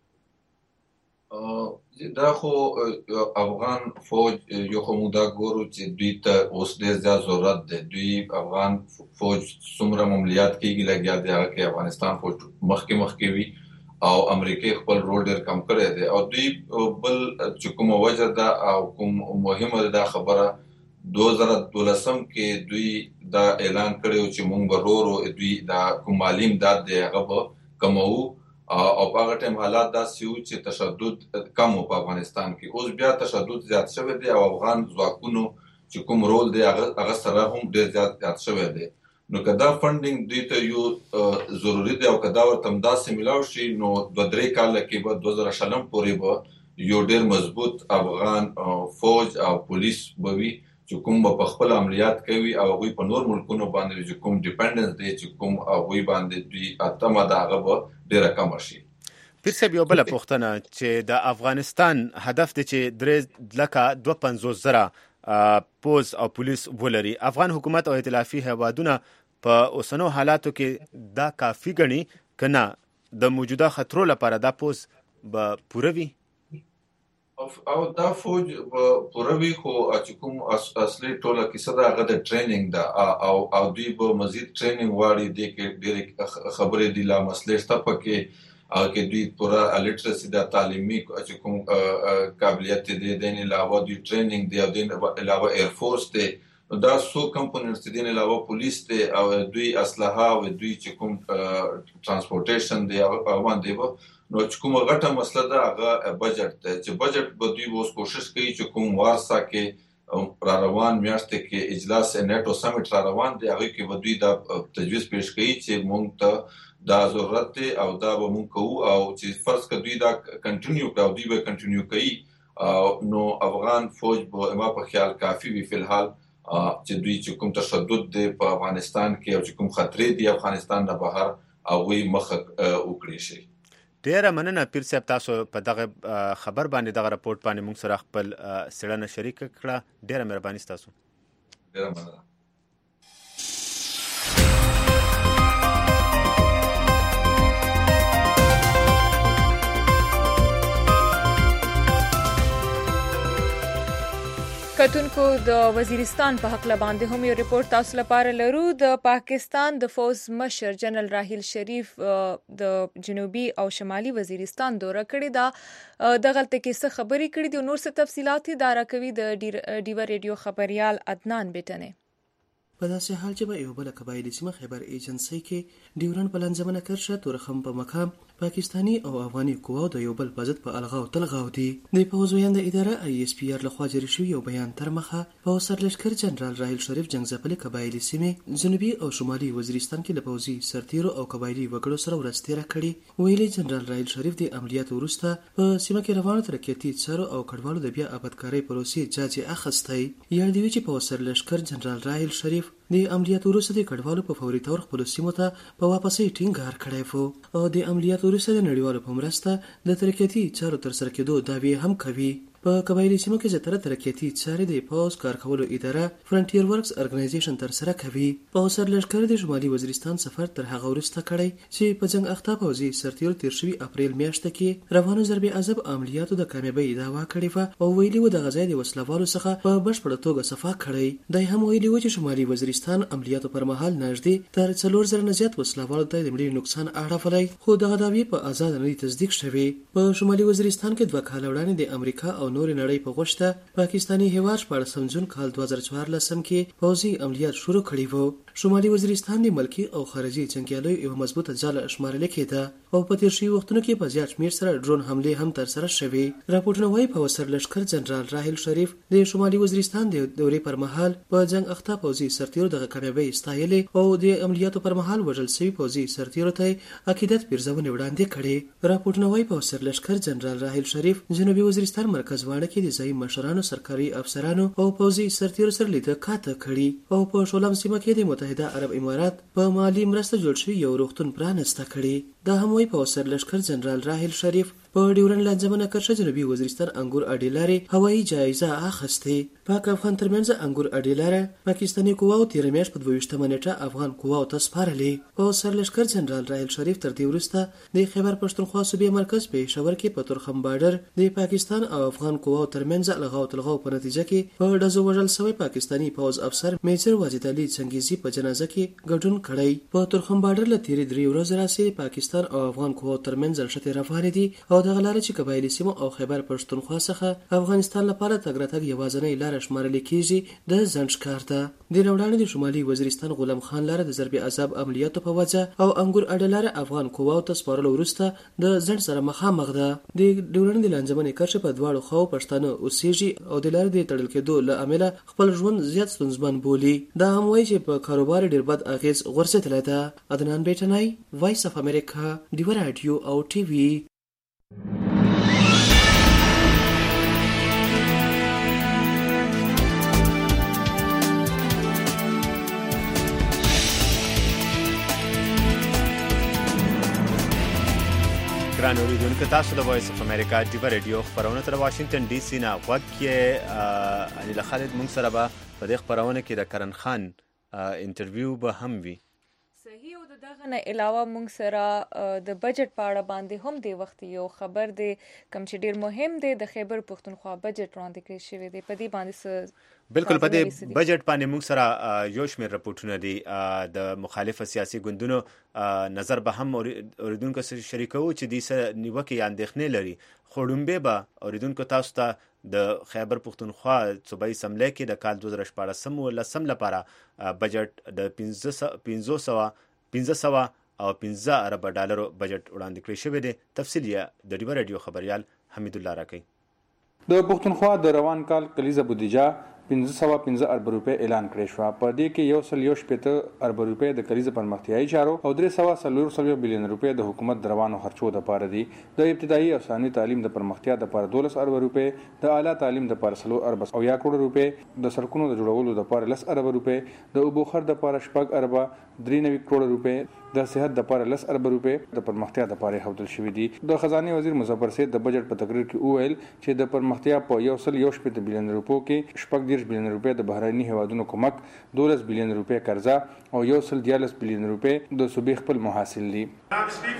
دا خو افغان فوج یو خو موږ دا ګورو چې دوی ته اوس ډېر زیات ضرورت دی. دوی افغان فوج څومره مملیات کېږي لګیا دی، هغه کې افغانستان فوج مخکې مخکې وي او امریکای خپل رول ډېر کم کړی دی. او دوی بل چې کومه وجه ده او کوم مهمه ده دا خبره، دوه زره دولسم کې دوی دا اعلان کړی چې موږ به ورو ورو دوی دا کوم مالي امداد دی هغه به کموو او په هغه ټایم حالات داسې وو چې تشدد کم و په افغانستان کې. اوس بیا تشدد زیات شوی دی او افغان ځواکونو چې کوم رول دی هغه سره هم ډېر زیات زیات شوی دی. نو که دا فنډینګ دوی ته یو ضروري دی او که دا ورته همداسې میلاو شي نو دوه درې کاله کې به دوه زره شلم پورې به یو ډېر مضبوط افغان فوج او پولیس به وي چې کوم به په خپل عملیات کوي او هغوی په نور ملکونو باندې چې کوم ډیپنډنس دی چې کوم هغوی باندې دوی اتمه ده هغه به ډېره کمه شي. پیر صاحب، یو بله پوښتنه چې د افغانستان هدف دی چې درې لکه دوه پنځوس زره پوځ او پولیس ولري. افغان حکومت او ائتلافي هیوادونه په اوسنو حالاتو کې دا کافي ګڼي که نه د موجوده خطرو لپاره دا پوځ به پوره وي؟ او دا فوج پوره وي، خو چې کوم اصلي ټوله کیسه ده هغه د ټریننګ ده او او دوی به مزید ټریننګ غواړي. دې کې ډېرې خبرې دي، لا مسلې شته پکې هغه کې دوی پوره الټرسي ده، تعلیمي چې کوم قابلیت دی، د دې علاوه دوی ټریننګ دی او د دې علاوه ایرفورس دی. نو دا څو کمپوننټس دي، د دې علاوه پولیس دی او دوی اسلحه او دوی چې کوم ترانسپورټیشن دی هغه باندې به نو چې کومه غټه مسله ده هغه بجټ دی چې بجټ به دوی اوس کوشش کوي چې کوم وارسا کې را روان میاشتې کې اجلاس نیټو سمیټ را روان دی هغه کې به دوی دا تجویز پیش کوي چې موږ ته دا ضرورت دی او دا به موږ کوو او چې فرض که دوی دا کنټینیو کړي او دوی به کنټینیو کوي نو افغان فوج به ما په خیال کافي وي فلحال چې دوی چې کوم تشدد دی په افغانستان کې او چې کوم خطرې دی افغانستان نه بهر هغوی مخه وکړي شي. ډیره مننه پیر صاحب، تاسو په دغه خبر باندې دغه راپورټ باندې موږ سره خپل څېړنه شریکه کړه. ډیره مهرباني ستاسو. ډیره مننه. که کتونکو د وزیرستان په حق لباندې هم یو ریپورت تاسو لپاره لرو. د پاکستان د فوز مشر جنرال راحیل شریف د جنوبي او شمالي وزیرستان دوره کړې ده. د غلطه کې څه خبرې کړې دي او نور څه تفصيلات دا راکوي د ډیوا ریډیو خبريال عدنان بیٹنه. په داسې حال چې به یو بل قبایلی سیمه خیبر ایجنسی کې ډیورن پلانځمنه کرشه تورخم په مقام پاکستانی او افغاني قواو د یو بل په ضد په الغاو تلغاو دي. د پوز ویاند اداره ای اس پی ار لخوا جری شوی یو بیان تر مخه په سرلشکر جنرال راحیل شریف جنگزپلي قبایلی سیمه جنوبي او شمالي وزیرستان کې د پوزي سرتیرو او قبایلی وګړو سره ورستیره کړي. ویلي جنرال راحیل شریف د عملیاتو وروسته په سیمه کې روانه ترکیتی څارو او کډوالو د بیا آبادکاري پروسې جاجي اخستای. یاد دی چې په سرلشکر جنرال راحیل شریف د عملیاتو وروسته د کډوالو په فوري تور خپل سیمو ته په واپسې ټینګار کړی وو او د عملیاتو وروسته د نړیوالو په مرسته د ترکیتی چارو تر سره کېدو دعوی هم کوي. په قبایلی سیمو کې زیاتره ترکیتی چارې د پوز کار کولو اداره فرنټیر ورکس ارګنایزیشن تر سره کوي. په سرلشکر د شمالي وزیرستان سفر تر هغه وروسته کړی چې په جنگ اخته پوزي سرتیرو تیر شوی اپریل میاشت کې روانو ضرب عذاب عملیاتو د کامیابی دعوا کړې و او ویلي و د غزا د وسلوالو څخه په بشپړه توګه صفا کړی. دای هم ویلي و چې شمالي وزیرستان عملیاتو پر مهال نږدې تر څلور زره نه زیات وسلوالو ته د ملي نقصان اړولای خو دغه دعوی په آزاد نه تصدیق شوی. په شمالي وزیرستان کې دوه کال وړاندې د امریکا او نور نړۍ په غوښتنه پاکستانی هیواد په سمجون کال دوه زره څوارلس کې پوزي عملیات شروع کړي وو. شمالي وزیرستان د ملکی او خارجي جنگیالیو یو مضبوطه ځاله شمارل کېده او په تیر شوي وختونو کې په زیات شمیر سره ډرون حمله هم تر سره شوې. راپورټونه وايي په سرلشکر جنرال راحیل شریف د شمالي وزیرستان د دورې پر مهال په جنگ اخته پوزي سرتیرو د کامیابی ستایلې او د عملیاتو پر مهال وژل شوی پوزي سرتیرو ته عقیدت پیرزونه وړاندې کړي. راپورټونه وايي په سرلشکر جنرال راحیل شریف جنوبي وزیرستان مرکز واړه کې د ځای مشرانو سرکاري افسرانو او پوزي سرتیرو سره لیدل کاته کړي او په شولم سیمه کې د متحده عرب امارات په مالی مرسته جوړ شوی یو روغتون پرانسته کړي. دا هم وايي په سرلشکر جنرال راحیل شریف په ډیورن لانجمنه کرشه جنوبي وزیرستان انګور اډیلارې هوایي جایزه اخیسته. پاک افغان ترمنځ انګور اډیلاره پاکستاني قواو تیر میاشت په دویشتمه نیټه افغان قواو ته سپارلې. په سرلشکر جنرال راحیل شریف تر دې وروسته د خیبر پښتونخوا صوبې مرکز پېښور کې په تورخم بارډر د پاکستان او افغان قواو ترمنځ لغاو تلغاو په نتیجه کې په ډزو وژل شوی پاکستانی پوز افسر میجر واجد علي چنګیزي په جنازه کې ګډون کړی. په تورخم بارډر له تیرې درې ورځې راځي پاکستان او افغان قواو ترمنځ لښتې روانې دي او دغه لاره چې قبایلی سیمو او خیبر پښتونخوا څخه افغانستان لپاره تګ راتګ یوازینۍ لاره شمارل کېږي د ځنډ ښکار ده. د وړاندې د شمالي وزیرستان غلام خان لاره د ضرب عذاب عملیاتو په وجه او انګور اډلاره افغان قواو ته سپارلو وروسته د ځنډ سره مخامخ ده. د ډیورن د لانجمنې کرښه په دواړو خواو پښتانه اوسېږي او د لارې د تړل کېدو له امله خپل ژوند زیات ستونزمن بولي. دا هم وایي چې په کاروبار ډېر بد اغېز غورځېدلی ده. عدنان بیټنی، وایس اف امریکا، ډیوا راډیو او ټي وي. ګران اوریدونکو تاسو د وایس اف امریکا ډیوا ریډیو خبرونه تر واشنگټن ډي سي نه غوږ کې انیل خالد مونږ سره به په دې خبرونه کې د کرن خان انټرویو به هم وي. صحیح او دغه نه علاوه مونږ سره د بجټ په اړه باندې هم دی وخت یو خبر دی کوم چې ډیر مهم دی د خیبر پښتونخوا بجټ وړاندې کړی شوی دی. په دې باندې بالکل په دې بجټ باندې موږ سره یو شمېر راپورټونه دي د مخالفه سیاسي ګوندونو نظر به هم اوریدونکو سره شریکو چې د سره نیوکه یا اندېښنې لري. خو ډومبه به اوریدونکو تاسو ته د خیبر پښتونخوا صوبایي اسمبلی کې د کال دوه زره شپاړسم او لسم لپاره بجټ د پنځه سوه او پنځه ارب ډالرو بجټ وړاندې کړی شوی دی. تفصیل یې د ډیوا راډیو خبريال حمید الله راکړي. د پښتونخوا د روان کال کلیزه بودیجه پنځه سوه پنځه ارب روپۍ اعلان کړی شو. په دې کې یو سل یو شپېته ارب روپۍ د کلیزه پرمختیایي چارو او درې سوه څلور څلوېښت بلیون روپۍ د حکومت د روانو خرچو دپاره دي. د ابتدایي او ثانوي تعلیم د پرمختیا دپاره دولس ارب روپۍ، د اعلی تعلیم دپاره څلور ارب اویا کروړه روپۍ، د سړکونو د جوړولو دپاره لس ارب روپۍ، د اوبو خر دپاره شپږ اربه درې نوي کروړه روپۍ، د صحت دپاره لس ارب روپۍ د پرمختیا دپاره ایښودل شوي دي. د خزانې وزیر مظفر سید د بجټ په تقریر کې وویل چې د پرمختیا په یو سل یو شپېته بلیون روپو کې شپږ دېرش بلیون روپۍ د بهرني هیوادونو کومک، دولس بلیون روپۍ قرضه او یو سل دیارلس بلیون روپۍ د صوبې خپل محاصل دي.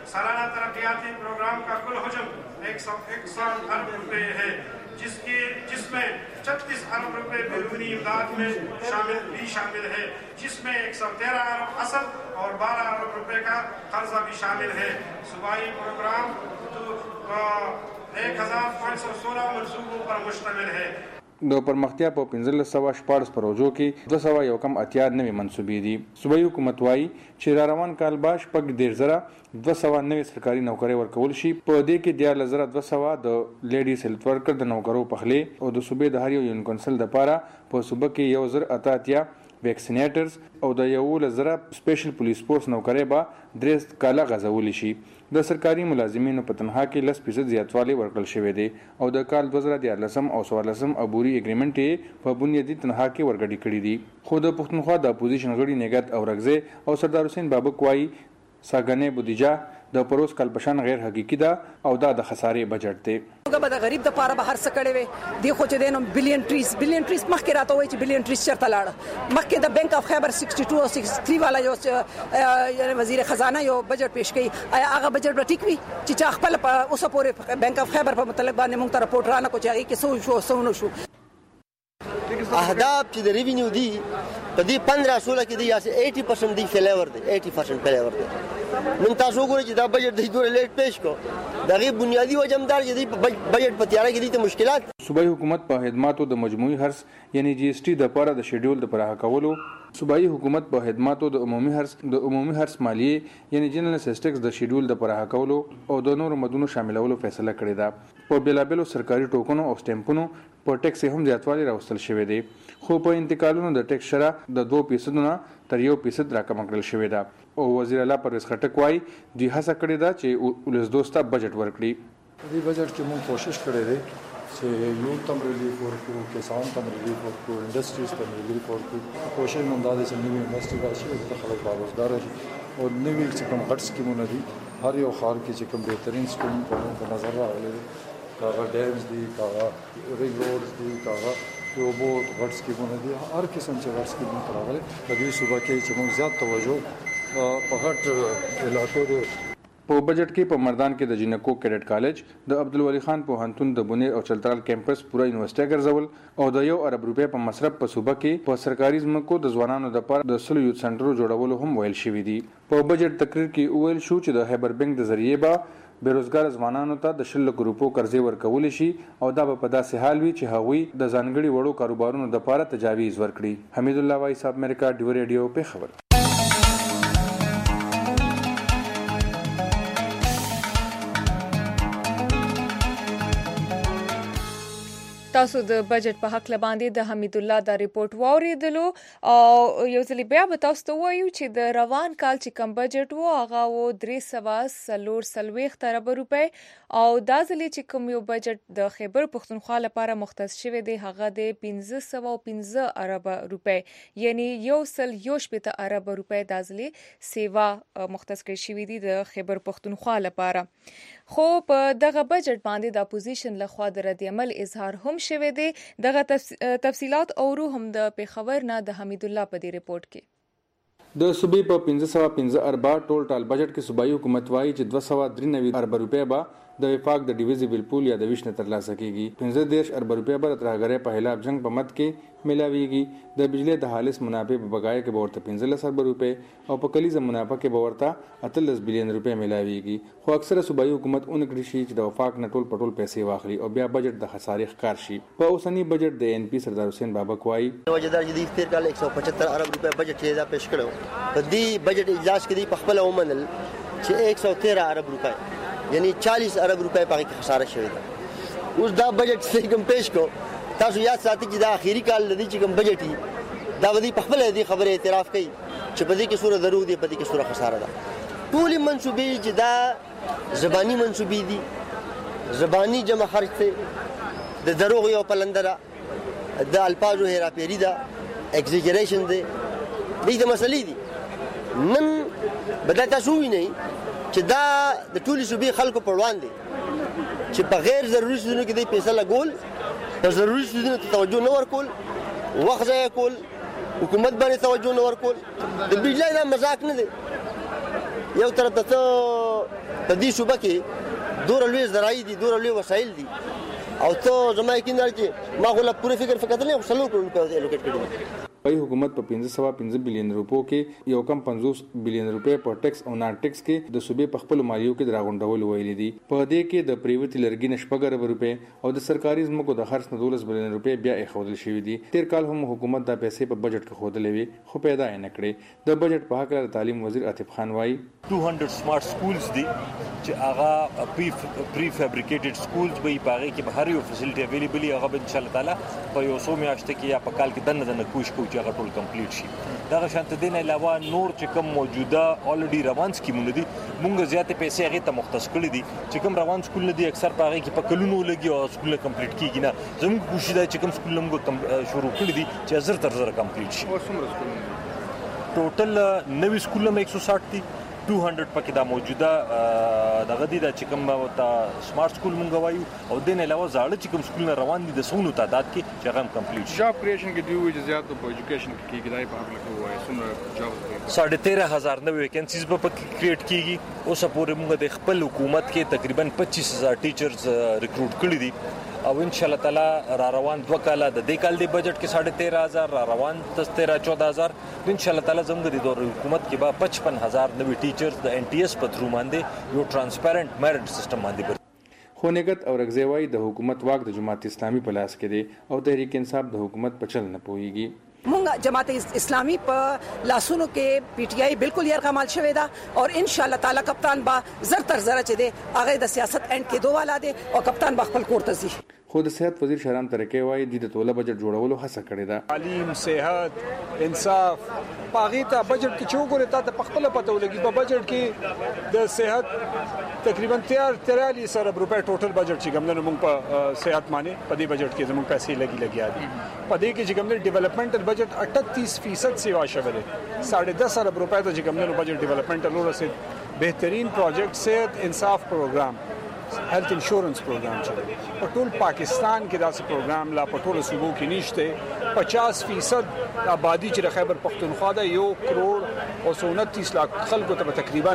सालाना तरक्याती प्रोग्राम का कुल हजम एक सौ इकसठ अरब रुपए है, जिसके जिसमें छत्तीस अरब रुपए बैरूनी इमदाद में शामिल भी शामिल है, जिसमें एक सौ तेरह अरब असल और बारह अरब रुपए का कर्जा भी शामिल है। सूबाई प्रोग्राम तो एक हजार पाँच सौ सोलह मनसूबों पर मुश्तमिल है। د پرمختیا په پنځلس سوه شپاړس پروژو کې دوه سوه یو کم اتیا نوې منصوبې دي. صوبایي حکومت وایي چې را روان کال به شپږ دېرش زره دوه سوه نوې سرکاري نوکرۍ ورکول شي. په دې کې دیارلس زره دوه سوه د لیډیز هیلث ورکر د نوکرو پخلې او د صوبې د هر یو یون کونسل دپاره په صوبه کې یو زر اته اتیا ویکسینیټرز او د یولس زره سپیشل پولیس فورس نوکرۍ به درې کاله غځولی شي. د سرکاري ملازمینو په تنخواه کې لس فیصد زیاتوالی ورکړل شوی دی او د کال دوه زره دیارلسم او څوارلسم عبوري اګریمنټ یې په بنیادي تنخواه کې ورګډې کړي دي. خو د پښتونخوا د اپوزیشن غړي نګهت اورکزی او سردار حسین بابک وایي ساګنې بودیجه د پروس کال پشان غیر حقیقي ده او دا د خسارې بجټ دی. هغه د غریب د پاره به هر څه کړي وي دی خو چې دینو بلین ټریز بلین ټریز مخکې راته وایي چې بلین ټریز چرته لاړ. مخکې د بینک اف خیبر سکسټي ټو او سکسټي تھری والا یو یعنی وزیر خزانه یو بجټ پیش کړي. آیا هغه بجټ به ټیک وي چې چا خپل اوسه پورې بینک اف خیبر په متعلق باندې موږ ته راپورټ رانه کو چې هغه کې څه شو څه نه شو. اهداف چې د ریوینیو دي په دې پندرہ سولہ کې دي یا اسی پرسنٹ دی فلیور دی اسی پرسنٹ فلیور دی. نن تاسو ګورئ چې دا بجټ د دوه لیټ پیش کو دغه بنیادی وجمدار چې دی بجټ په تیار کې دي ته مشکلات. صوبایي حکومت په خدماتو د مجموعي خرڅ یعنی جی اس ټي د لپاره د شیډول د پراخ کولو صوبایي حکومت په خدماتو د عمومي خرڅ د عمومي خرڅ مالیه یعنی جنرال سیسټکس د شیډول د پراخ کولو او د نورو مدونو شاملولو فیصله کړې ده. په بیلابلو سرکاري ټوکنو او سټمپونو په ټیکس هم زیاتوالی راوستل شوی دی خو په انتقالونو د ټیکس شرح د دوه فیصد نه تر یو فیصد راکم کړل شوی ده. او وزیر اعلی پرویز خټک وایي دوی هڅه کړې ده چې ولس دوسته بجټ ورکړي. دې بجټ کې موږ کوشش کړې ده چې یو تم ریلیف ورکړو، کسان تم ریلیف ورکړو، انډسټریز تم ریلیف ورکړو. کوشش موږ دا ده چې نوې انډسټری راشي د خلک باروزګار شي او نوې چې کوم غټ سکیمونه دي هر یو ښار کې چې کوم بهترین سکیم په نظر راغلی دی کاغه ډیمز دي کاغه رینګ روډز دي کاغه یو بوت غټ سکیمونه دي هر قسم چې غټ سکیمونه راغلي په دې صوبه کې چې موږ زیات توجه په غټ علاقو د په بجټ کې په مردان کې د جنکو کیډټ کالج د عبدالولي خان پوهنتون د بنیر او چلترال کیمپس پوره یونیورسيټي ګرځول او د یو ارب روپے په مصرف په صوبه کې په سرکاري ځمکو د ځوانانو لپاره د سلو یوت سنټرو جوړولو هم ویل شوی دی. په بجټ تقریر کې ویل شو چې د خیبر بانک د ذریعے به بیروزګار ځوانانو ته د شل ګروپو قرضې ورکول شي او دا په داسې حال وي چې هغوی د ځانګړي وړو کاروبارونو لپاره تجاویز ورکړي. حمید الله وای صاحب امریکا ډیو ریډیو په خبر. تاسو د بجټ په حق لباندې د حمید الله دا ریپورت واوریدلو او یو ځل بیا به تاسو ته وایو چې د روان کال چې کم بجټ وو هغه و درې سوه څلور څلوېښت اربه روپۍ او دا ځل چې کوم یو بجټ د خیبر پښتونخوا لپاره مختص شوی دی هغه د پنځه سوه پنځه اربه روپۍ یعنی یو سل یو شپېته اربه روپۍ دا ځل سیوا مختص کړی شوی دی د خیبر پښتونخوا لپاره. خو په دغه بجټ باندې د اپوزیشن لخوا د رد عمل اظهار هم شوی دی. دغه تفصيلات اورو هم د پیښور نه د حمید الله په دې ریپورت کې. د صوبې په پنځه سوه پنځه اربه ټول ټال بجټ کې صوبایي حکومت وایي چې دوه سوه درې نوي اربه روپۍ به د وفاق د ډیویزیبل پول یا د ویشنه ترلاسه کیږي. پنځه دېرش اربه روپۍ به د ترهګرۍ په خلاف جنگ په مد کې ملاویږي. د بجلی د خالص منافع په بقایا کې به ورته پنځلس اربه روپۍ او په کلیزه منافع کې به ورته اتلس بلین روپۍ ملاویږي. خو اکثره صوبایي حکومت اونکړي شي چې د وفاق نه ټول پټول پیسې واخلي او بیا بجټ د خسارې ښکار شي. په اوسنی بجټ د ان پی سردار حسین بابک وایي وجدار جدي تیر کال ایک سو پچہتر ارب روپۍ بجټ یې دا پیش کړو. په دې بجټ اجلاس کې دی په خپل ومنل چې ایک سو تیرہ ارب روپۍ یعنی چالیس ارب روپۍ په کې خساره شوی ده. اوس دا بجټ څنګه کوم پیش کو تاسو یاد ساتئ چې دا اخیری کال لدی چې کوم بجټ دی دا ودی په خپل دې خبره اعتراف کوي چې په دې کې سوره ضرور دی په دې کې سوره خساره ده. ټول منسوبې چې دا زبانی منسوبې دي زبانی جمع خرج ته د دروغ یو پلندره د الفاظو هیراپیری ده ایگزیجریشن ده دې د مسلې دي. نن بدل تاسو وینئ چې دا د ټولي صوبې خلکو په وړاندې چې په غیر ضروري څیزونو کې د پیسې لګول په ضروري څیزونو ته توجه نه ورکول وخت ضایع کول حکومت باندې توجه نه ورکول د بجلی دا مذاق نه دی. یو طرف ته په دې صوبه کې دوه لوی زراعي دي دوه لوی وسایل دي او ته زما یقین لري چې ما غوړه پوره فکر فکر کړل خو څلور کروڑ روپے الوکیټ کړی پای حکومت په پنځه سوه پنځه بلین روپو کې یو کم پنځوس بلین روپے په ټیکس او نان ټیکس کې د صوبې په خپل مالیو کې دراغونډول ویلي دي په دې کې د پریویټ لرګي نشپګ ارب روپے او د سرکاري ځمکو د خرڅ نه دولس بلین روپے بیا اخودل شوې دي تیر کال هم حکومت دا پیسې په بجټ کې خودلې وي خو پیدا نه کړې د بجټ په حق له تعلیم وزیر عاطف خان وايي two hundred smart schools دي چې هغه پری فیبریکیټډ سکولز به پاره کې به هر یو فیسیلیټي اویلیبل هغه ان شاء الله تعالی په یو څو میاشتو کې یا په کال کې دنه دنه کوشش کوو چې هغه ټول کمپلیټ شي دا شانت دین علاوه نور چې کوم موجوده الریډي روان سکیمونه دي مونږ زیاتې پیسې هغه ته مختص کړې دي چې کوم روان سکول نه دي اکثر پاره کې په کلونو لګي او سکول کمپلیټ کیږي نه زموږ کوشش ده چې کوم سکول موږ شروع کړی دي چې زر تر زر کمپلیټ شي او څومره سکول ټوټل نوې سکول هم ایک سو ساٹھ دي two hundred پکې دا موجوده دغه دي چې کوم تا سمارټ سکول مونږ وایو او دین علاوه زاړه چې کوم سکول روان دي د سونو تعداد کې چې هغه کمپلیټ جاب کریشن کې دی چې زیات په ایجوکیشن کې کېږي په هغه کې وایي څومره جاب ساڑھے تیرہ ہزار نوے ویکینسیز به پکې کریټ کیږي اوس پورې موږ د خپل حکومت کې تقریبا پچیس هزار ټیچرز ریکروټ کړي دي او ان شاء الله تعالی را روان دوه کاله د دې کال دی بجټ کې ساڑھے تیرہ ہزار را روان تیرہ چودہ ہزار ان شاء الله تعالی زموږ د دور حکومت کې به پچپن هزار نوې ټیچرز د ان ټي ایس په تھرو باندې یو ترانسپیرنٹ میرټ سیستم باندې خونګت او رغزیوای د حکومت واک د جماعت اسلامي په لاس کې دی او تحریک انصاف د حکومت په چل نه پويږي مونږ جماعت اسلامی په لاسونو کې پی ټی آی بالکل يرغمال شوې ده او ان شاء الله تعالی کپتان با زر تر زر چي دي هغه د سیاست اند کې دوه والا دي او کپتان با خپل کور ته ځي خود صحت وزیر شهرام ترکي وايي د توله بجټ جوړولو هڅه کړې ده تعلیم صحت انصاف باغی ته بجټ کې چوغره ته په خپل پته ولګي په بجټ کې د صحت تقریبا تیالیس ارب روپے ټوټل بجټ چې ګمنه موږ په صحت باندې په دې بجټ کې زموږ پیسې لګي لګیا دي په دې کې چې ګمنه ډیولپمنټل بجټ اٹھتیس فیصد سیوا شوه ده ساڑھے دس ارب روپے ته چې ګمنه بجټ ډیولپمنټل ورسې بهترین پروجیکټ صحت انصاف پروګرام هیلث انشورنس پروګرام چې په ټول پاکستان کې داسې پروګرام لا په ټول صوبو کې نشته پچاس فیصد آبادی چې خیبر پختونخوا ده یو کروڑ او انتیس لاکھ خلکو ته تقریبا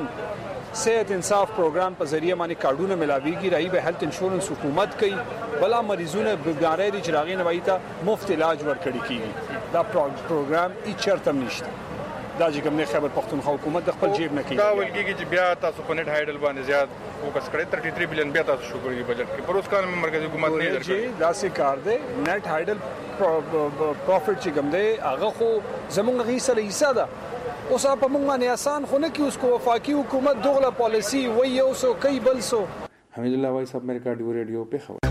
صحت انصاف پروګرام په ذریعہ باندې کارډونه ملاويږي راي به هیلث انشورنس حکومت کوي بلا مریضونه بګاره دي چې راغې نه وایي ته مفت علاج ورکړي کیږي دا پروګرام هیڅ چرته نشته دا چې کوم نه خبر پختونخوا حکومت د خپل جیب نه کوي دا ولګي چې بیا تاسو په نت هایډل باندې زیات فوکس کړئ تینتیس بلین بیا تاسو شو کړی بجټ کې پر اوس کال مرکزی حکومت نه درکړي دا سې کار دی نت هایډل پروفټ چې کوم دی هغه خو زمونږ غي سره حصہ ده اوس په موږ باندې آسان خو نه کی اوس کو وفاقي حکومت دغه پالیسی وای یو سو کوي بل سو حمید الله وایس امریکا ډیو ریډیو په خبر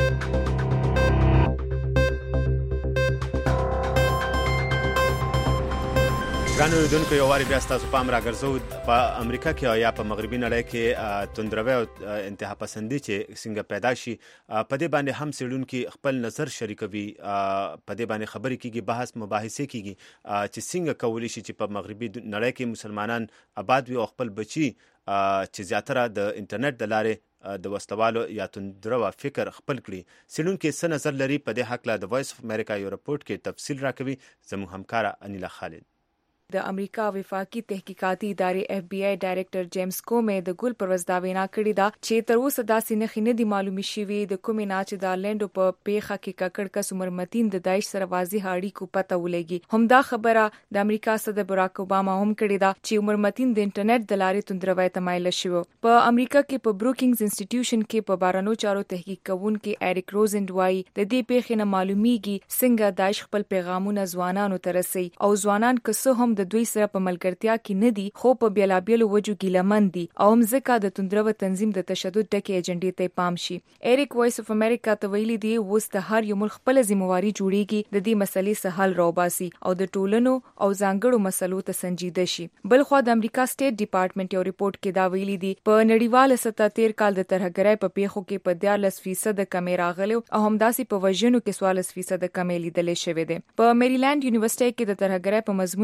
ګرانو اوریدونکو یو واري بیا ستاسو پام راګرځو په امریکا کې یا په مغربي نړۍ کې توندروي او انتها پسندي چې څنګه پیدا شي په دې باندې هم سړونکو خپل نظر شریکوي په دې باندې خبرې کیږي بحث مباحثه کیږي چې څنګه کولی شي چې په مغربي نړۍ کې مسلمانان آباد وي او خپل بچي چې زیاتره د انټرنیټ د لارې د وسلوالو یا توندرو فکر خپل کړي سړونکو څه نظر لري په دې حق له د وایس اف امریکا یو رپورت کې تفصیل راکوي زموږ همکار انیلا خالد د امریکا وفاقي تحقیقاتي ادارې اف بی آی ډایریکټر جیمز کومې د ګل پروز دا وینا کړې ده چې تر اوسه داسې نه خینه دي معلومي شوی د کومې نه چې د لینډو په پیخه کې ککړ کس عمرمتین د داعش سره واضح اړیکو پته ولګي همدا خبره د امریکا صدر براک اوباما هم کړې ده چې عمرمتین د انټرنیټ د لارې توندروي تمایل شوی په امریکا کې په بروکینګز انسټیټیوشن کې په بارانو چارو تحقیق کوونکي ایریک روزند وایي د دې پیښې نه معلومیږي څنګه داعش خپل پیغامونه ځوانانو ته رسي او ځوانان که څه هم د دوی سره په ملګرتیا کې نه دي خو په بیلابیلو وجو ګیلمن دي او هم ځکه د توندرو تنظیم د تشدد ټکي ایجنډې ته پام شي ایریک وایس اف امریکا ته ویلي دی وس د هر یو ملک خپل ذمہواری جوړیږي د دې مسلې سره حل راوباسي او د ټولنو او ځانګړو مسلو ته سنجیده شي بل خو د امریکا سټیټ ډپارټمنټ یو ریپورت کې دا ویلي دی په نړیواله سطح تیر کال د ترهګرۍ په پیښو کې په دیارلس فیصد کمی راغلی او همداسې په وژنو کې څوارلس فیصد کمی لیدل شوې ده په میریلند یونیورسيټي کې د ترهګرۍ په مضمون تحقیق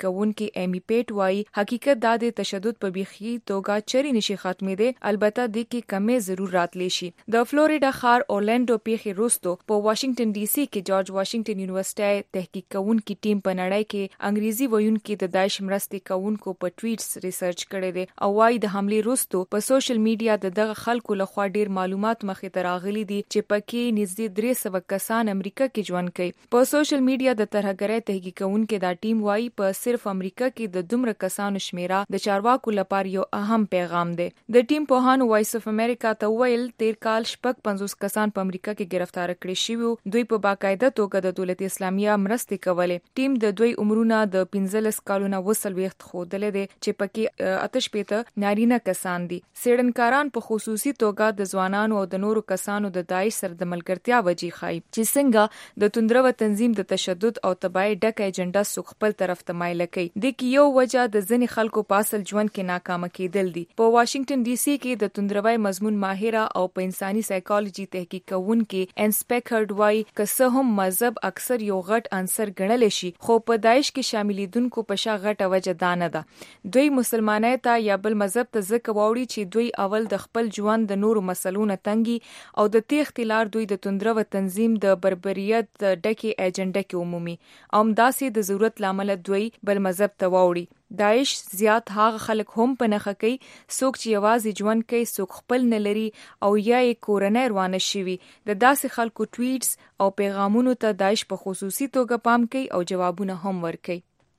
کوونکي ایمی پیټ وایي حقیقت دا د تشدد په بيخي توګه چری نشي ختمېده، البته د کې کمې ضرور راتلی شي. د فلوریډا ښار اورلانډو پیښې وروسته په واشنگټن ډي سي کې جورج واشنگټن یونیورسيټي تحقیق کوونکي ټیم په نړۍ کې انګریزي ویونکي د داعش مرستې کوونکو په ټویټس ریسرچ کړی دی او وايي د حملې وروسته په سوشل میډیا د دغه خلکو لخوا ډیر معلومات مخې ته راغلي دي چې پکې نږدې درې سوه کسان امریکا کې ژوند کوي. په سوشل میډیا د ترهګرۍ تحقیق کوونکي دا ټیم وايي په صرف امریکا کې د دومره کسانو شمیره د چارواکو لپاره یو اهم پیغام دی. د ټیم په هانو وایس اف امریکا ته ویل تیر کال شپږ پنځوس کسان په امریکا کې گرفتار کړي شوي، دوی په باقاعده توګه د دولت اسلامیه مرستې کولې. ټیم د دوی عمرونه د پنځلس کالونو وسلويخت خوده دي چې پکې آتش پېته نارینه کسان دي. سیډنکاران په خصوصي توګه د ځوانانو او د نورو کسانو د داعش سره د ملګرتیا وجې ښایي چې څنګه د توندرو تنظیم د تشدد او تباہي ډکه ایجنډا سوق خپل طرف ته مایل کوي. د کې یو وجہ د ځینې خلکو په اصل ژوند کې ناکام کېدل دي. په واشنگټن ډي سي کې د توندروي مضمون ماهره او په انساني سایکالوجي تحقیق کوونکي انسپیکټ وای که هم مذهب اکثر یو غټ عنصر ګڼل شي، خو په داعش کې شاملیدونکو په شا غټه وجه دانه ده. دوی مسلمانای ته یا بل مذهب ته ځکه واوړي چې دوی اول د خپل ژوند د نورو مسلونو تنګي او د تېښتې لار دوی د توندرو تنظیم د بربریت ډکې ایجنډا کې عمومي او همداسې د ضرورت لامل دوی بل مذهب ته واوړي. داعش زیات هغه خلک هم په نخښه کوي څوک چې یوازې ژوند کوي، څوک خپل نه لري او یا یې کورنۍ روانه شوي. د داسې خلکو ټویټس او پیغامونو ته داعش په خصوصي توګه پام کوي او جوابونه هم ورکوي.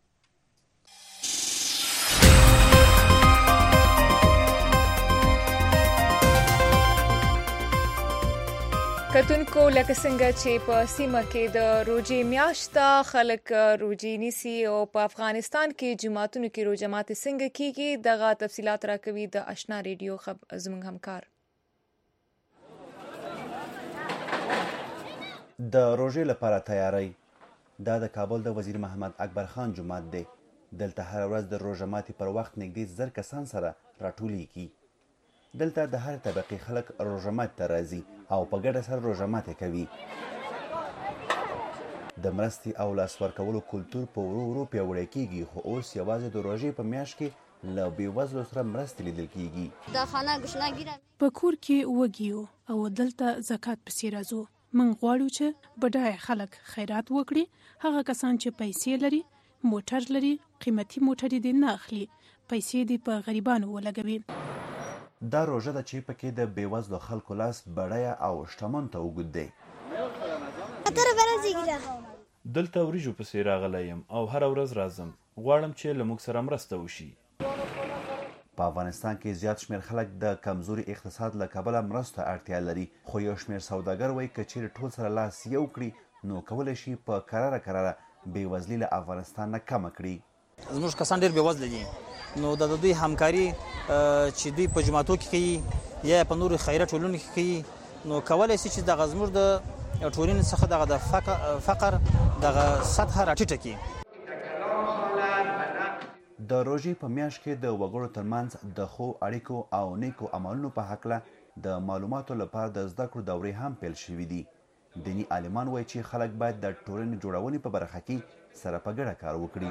کتونکو لکه څنګه چې په سیمه کې د روزې میاشته خلک روزې نیسي او په افغانستان کې جماعتونو کې روزه ماتې څنګه کیږي، دغه تفصيلات راکوي د آشنا ریډیو خب زموږ همکار. د روزې لپاره تیاری دا د کابل د وزیر محمد اکبر خان جماعت دی. دلته هر ورځ د روزه ماتې پر وخت نږدې زر کسان سره راټولیږي. دلته د هر طبقې خلک روژه ماتي ته راځي او په ګډه سره روژه ماتي کوي. د مرستې او لاس ورکولو کلتور په ورو ورو پیاوړی کیږي، خو اوس یوازې د روژې په میاشت کې له بېوزلو سره مرستې لیدل کیږي. د خانه ګشناګیره په کور کې وږي او دلته زکات پسې راځو. من غواړو چې بډای خلک خیرات وکړي. هغه کسان چې پیسې لري، موټر لري، قیمتي موټر دې نه اخلي، پیسې دې په غریبانو ولګوي. دا روژه ده چې پکې د بېوزلو خلکو لاس بډایه او شتمن ته اوږد دی. دلته وریجو پسې راغلی یم او هره ورځ راځم. غواړم چې له موږ سره مرسته وشي. په افغانستان کې زیات شمېر خلک د کمزوري اقتصاد له کبله مرستو اړتیا لري، خو یو شمېر سوداګر وایي که چیرې ټول سره لاس یو کړي نو کولی شي په کراره کراره بېوزلي له افغانستان نه کمه کړي. زموږ کسان ډېر بېوزله دي، نو د دوی همکاري چې دوی په جماعتو کې کوي یا په نورو خیرات ټولنو کې کوي، نو کولی شي چې دغه زموږ د ټولنې څخه دغه د فقر دغه سطحه راټیټه کړي. د روژې په میاشت کې د وګړو ترمنځ د ښو اړیکو او نیکو عملونو په هکله د معلوماتو لپاره د زده کړو دورې هم پیل شوي دي. دیني عالمان وایي چې خلک باید د ټولنې جوړونې په برخه کې سره په ګډه کار وکړي.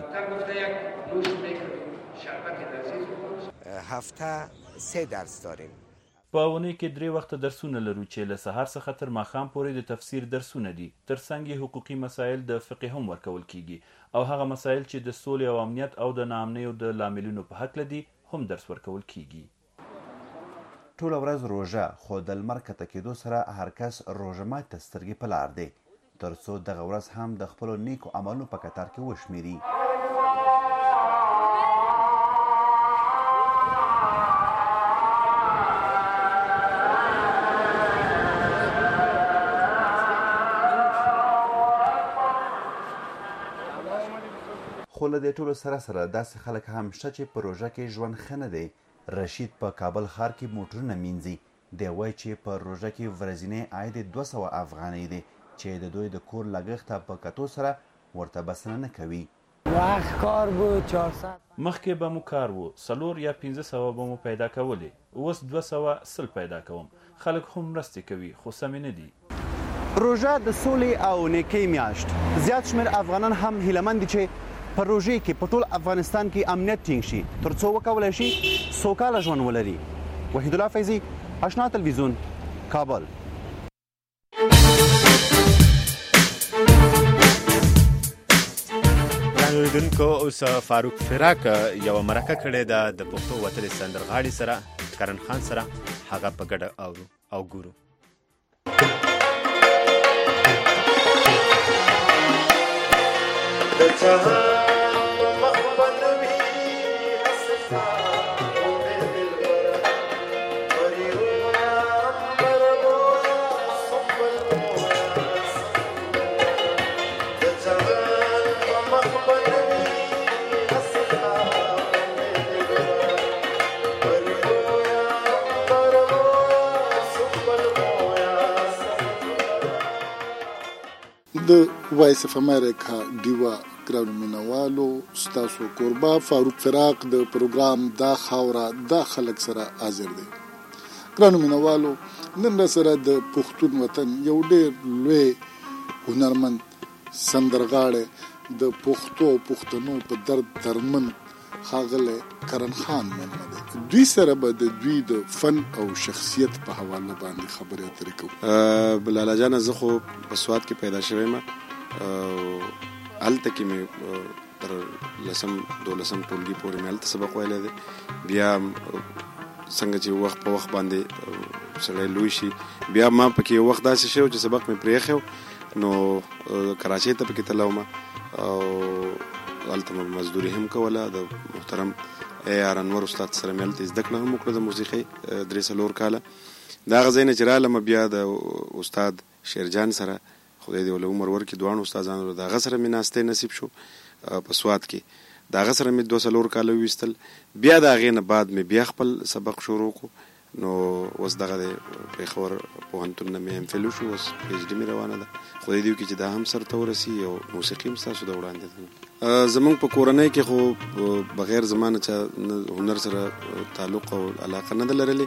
هفته سه درس داریم. په اونۍ کې درې وخته درسونه لرو چې له سهار څخه تر ماښام پورې د تفسیر درسونه دي. ترڅنګ یې حقوقي مسایل د فقه هم ورکول کیږي او هغه مسایل چې د سولې او امنیت او د ناامنیو د لاملونو په هکله دي هم درس ورکول کیږي. ټوله ورځ روژه، خو د لمر کته کېدو سره هر کس روژه ماتي ته سترګې په لار دی تر څو دغه ورځ هم د خپلو نیکو عملونو په کتار کې وشمېري. خو له دې ټولو سره سره داسې خلک هم شته چې په روژه کې ژوند ښه نه دی. رشید په کابل ښار کې موټرونه مینځي. دی وایي چې په روژه کې ورځنی عاید دوه سوه افغانۍ دی چې د دوی د کور لګښت ته په کتو سره ورته بسنه نه کوي. وخت کار بود چهارصد مخکې به مو کار و څلور یا پنځه سوه به مو پیدا کولې، اوس دوه سوه سل پیدا کوم. خلک هم مرستې کوي خو سمې نه دي. روژه د سولې او نیکۍ میاشت. زیات شمېر افغانان هم هیلهمند دي چې په روژې کې په ټول افغانستان کې امنیت ټینګ شي تر څو وکولی شي سوکاله ژوند ولري. وحید الله فیضي، آشنا تلویزیون، کابل. اوریدونکو اوس فاروق فراق یو مرکه کړې ده د پښتو وتلې سندرغاړي سره کرن خان سره، هغه په ګډه اورو او ګورو. د وایس اف امریکا ډیوا ګرانو مینوالو، ستاسو کوربه فاروق فراق د پروګرام دا خاوره دا خلک سره حاضر دی. ګرانو مینوالو، نن را سره د پښتون وطن یو ډېر لوی هنرمند سندرغاړی د پښتو پښتنو په درد درمن ښاغلی کرن خان مېلمه دی. دوی سره به د دوی د فن او شخصیت په حواله باندې خبرې اترې کوو. بلاله جانه، زه خو په سوات کې پیدا شوی یم. هلته کې مې تر لسم دولسم ټولګي پورې مې هلته سبق ویلی دی. بیا څنګه چې وخت په وخت باندې سړی لوی شي، بیا ما پکې یو وخت داسې شو چې سبق مې پرېښی، نو کراچۍ ته پکې تللی وم او هلته مې مزدوري هم کوله. د محترم اے آر انور استاد سره مې هلته زده کړه هم وکړه د موسیقۍ درې څلور کاله. د هغه ځای نه چې رالم، بیا د استاد شیرجان سره، خدای دې له عمر ورکړي، دواړو استادانو د هغه سره مې ناستې نصیب شو په سوات کې. د هغه سره مې دوه څلور کاله وویستل. بیا د هغې نه بعد مې بیا خپل سبق شروع کړو. نو اوس دغه د پېښور پوهنتون نه مې ام فل وشو، اوس پی ایچ ډي مې روانه ده. خدای دې وکړي چې دا هم سرته ورسي او موسیقي هم ستاسو د وړاندې ده. زمونږ په کورنۍ کې خو بغیر زما نه چا هنر سره تعلق او علاقه نه ده لرلې.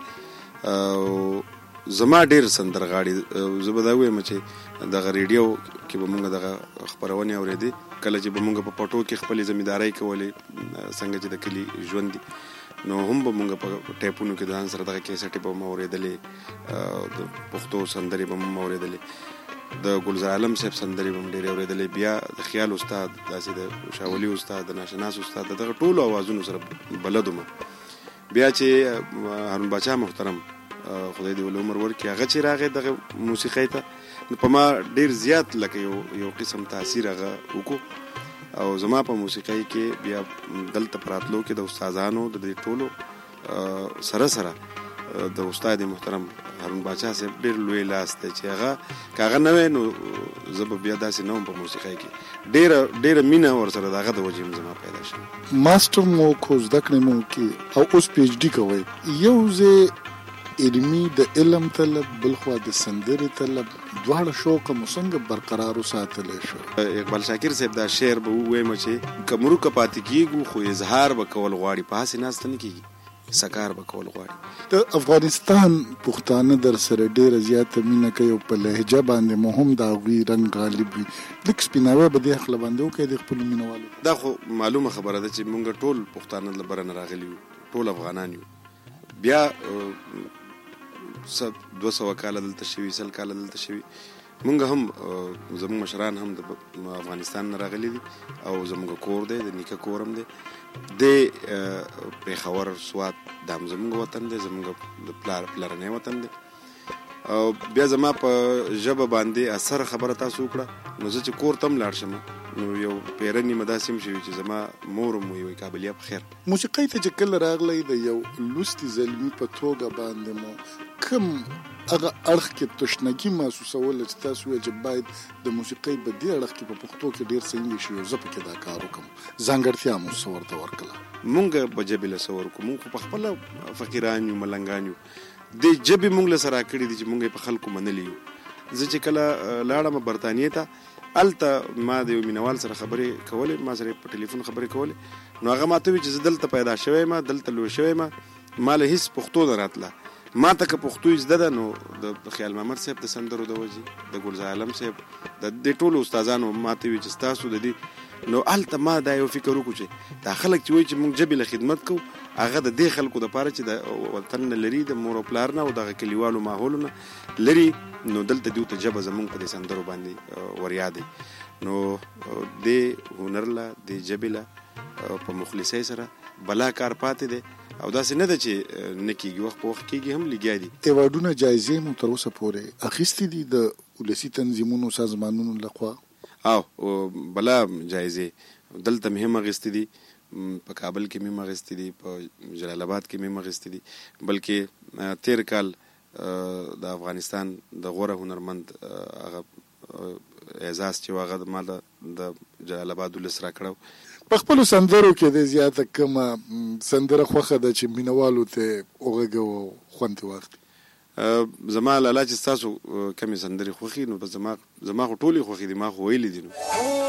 زما ډېر سندرغاړي، زه به دا ووایم چې دغه ریډیو کې به مونږ دغه خپرونې اورېدې، کله چې به مونږ په پټو کې خپلې زمیندارۍ کولې، څنګه چې د کلي ژوند دي، نو هم به مونږ په ټیپونو کې ځان سره دغه کیسټې به مو اورېدلې، د پښتو سندرې به مو اورېدلې، د ګلزار عالم صاحب سندرې به مو ډېرې اورېدلې. بیا د خیال استاد، داسې د شاولي استاد، د ناشناس استاد، دغه ټولو اوازونو سره بلد وم. بیا چې هارون باچا محترم، خدای دې ول عمر ورکړي، هغه چې راغی دغه موسیقۍ ته، نو په ما ډېر زیات لکه یو یو قسم تاثیر هغه وکړو. او زما په موسیقۍ کې بیا دلته په راتلو کې د استادانو د دې ټولو سره سره د استاد محترم هارون باچا صاحب ډېر لوی لاس دی چې هغه که هغه نه وی نو زه به بیا داسې نه وم په موسیقۍ کې. ډېره ډېره مینه ورسره د هغه د وجې هم زما پیدا شوه. ماسټر مو کو زده کړې مو کې او اوس پی ایچ ډي کوئ، یو ځای علمي د علم طلب، بلخوا د سندرې طلب، دواړه شوق مو څنګه برقرار وساتلی شو؟ اقبال شاکر صاحب دا شعر به ووایم چې که مروکه پاتې کېږو خو اظهار به کول غواړي، په هسې ناسته نه کېږي، سکار به کول غواړي. د افغانستان پښتانه در سره ډېره زیاته مینه کوي او په لهجه باندې مو هم د هغوی رنګ غالب وي. لږ سپیناوی به دې هکله باندې وکړئ د خپلو مینوالو. دا خو معلومه خبره ده چې مونږ ټول پښتانه له بره نه راغلي یو، ټول افغانان یو. بیا دوه سوه کاله دلته شوي، سل کاله دلته شوي، مونږ هم زموږ مشران هم د افغانستان نه راغلي دي او زموږ کور دی، د نیکه کور هم دی، د پېښور سوات دا هم زموږ وطن دی، زموږ د پلار پلرنی وطن دی. او بیا زما په ژبه باندې اثر خبره تاسو وکړه، نو زه چې کور ته هم لاړ شم نو یو پیره نیمه داسې هم شوي چې زما مور هم وایي کابلیا په خیر. موسیقۍ ته چې کله راغلی د یو لوستي زلمي په توګه باندې مو کوم هغه اړخ کې تشنګي محسوسوله چې تاسو وایئ چې باید د موسیقۍ په دې اړخ کې په پښتو کې ډېر څه انګلیش وي او زه پکې دا کار وکړم، ځانګړتیا مو څه ورته ورکړله؟ مونږ به ژبې له څه ورکړو، مونږ خو په خپله فقیران یو، ملنګان یو، د ژبې مونږ له سره کړي دي چې مونږ یې په خلکو منلي یو. زه چې کله لاړم برطانیې ته، هلته ما د یو مینوال سره خبرې کولې، ما سره په ټلیفون خبرې کولې، نو هغه ما ته وویل چې زه دلته پیدا شوی یم، دلته لوی شوی یم، ما له هېڅ پښتو نه راتله، ما ته که پښتو زده ده نو د خیال محمد صاحب د سندرو د وجې د ګلزار عالم صاحب د دې ټولو استادانو ما ته وی چې ستاسو د دې نو هلته ما دا یو فکر وکړو چې دا خلک چې وایي چې موږ ژبې له خدمت کوو هغه د دې خلکو دپاره چې د وطن نه لري د مور او پلار نه او دغه کلیوالو ماحولو نه لري نو دلته دوی ته ژبه زموږ په دې سندرو باندې وریادي نو دې هنر له دې ژبې له په مخلصۍ سره بلا کار پاتې دی او داسې نه ده چې نه کېږي وخت په وخت کېږي هم لګیا دي. ایوارډونه جایزې مو تر اوسه پورې اخیستې دي د ولسي تنظیمونو سازمانونو لخوا؟ او بلا جایزې دلته مې هم اخیستې دي، په کابل کې مې هم اخیستې دي، په جلال آباد کې مې هم اخیستې دي، بلکې تیر کال د افغانستان د غوره هنرمند هغه اعزاز چې هغه ما د جلال آباد ولس راکړو. په خپلو سندرو کې د زیاته کومه سندره خوښه ده چې مینوالو ته وغږه او خوند ترې واخلي؟ زما لالا چې ستاسو کمې سندرې خوښي نو زما زما خو ټولې خوښې دي، ما خو ویلي دي. نو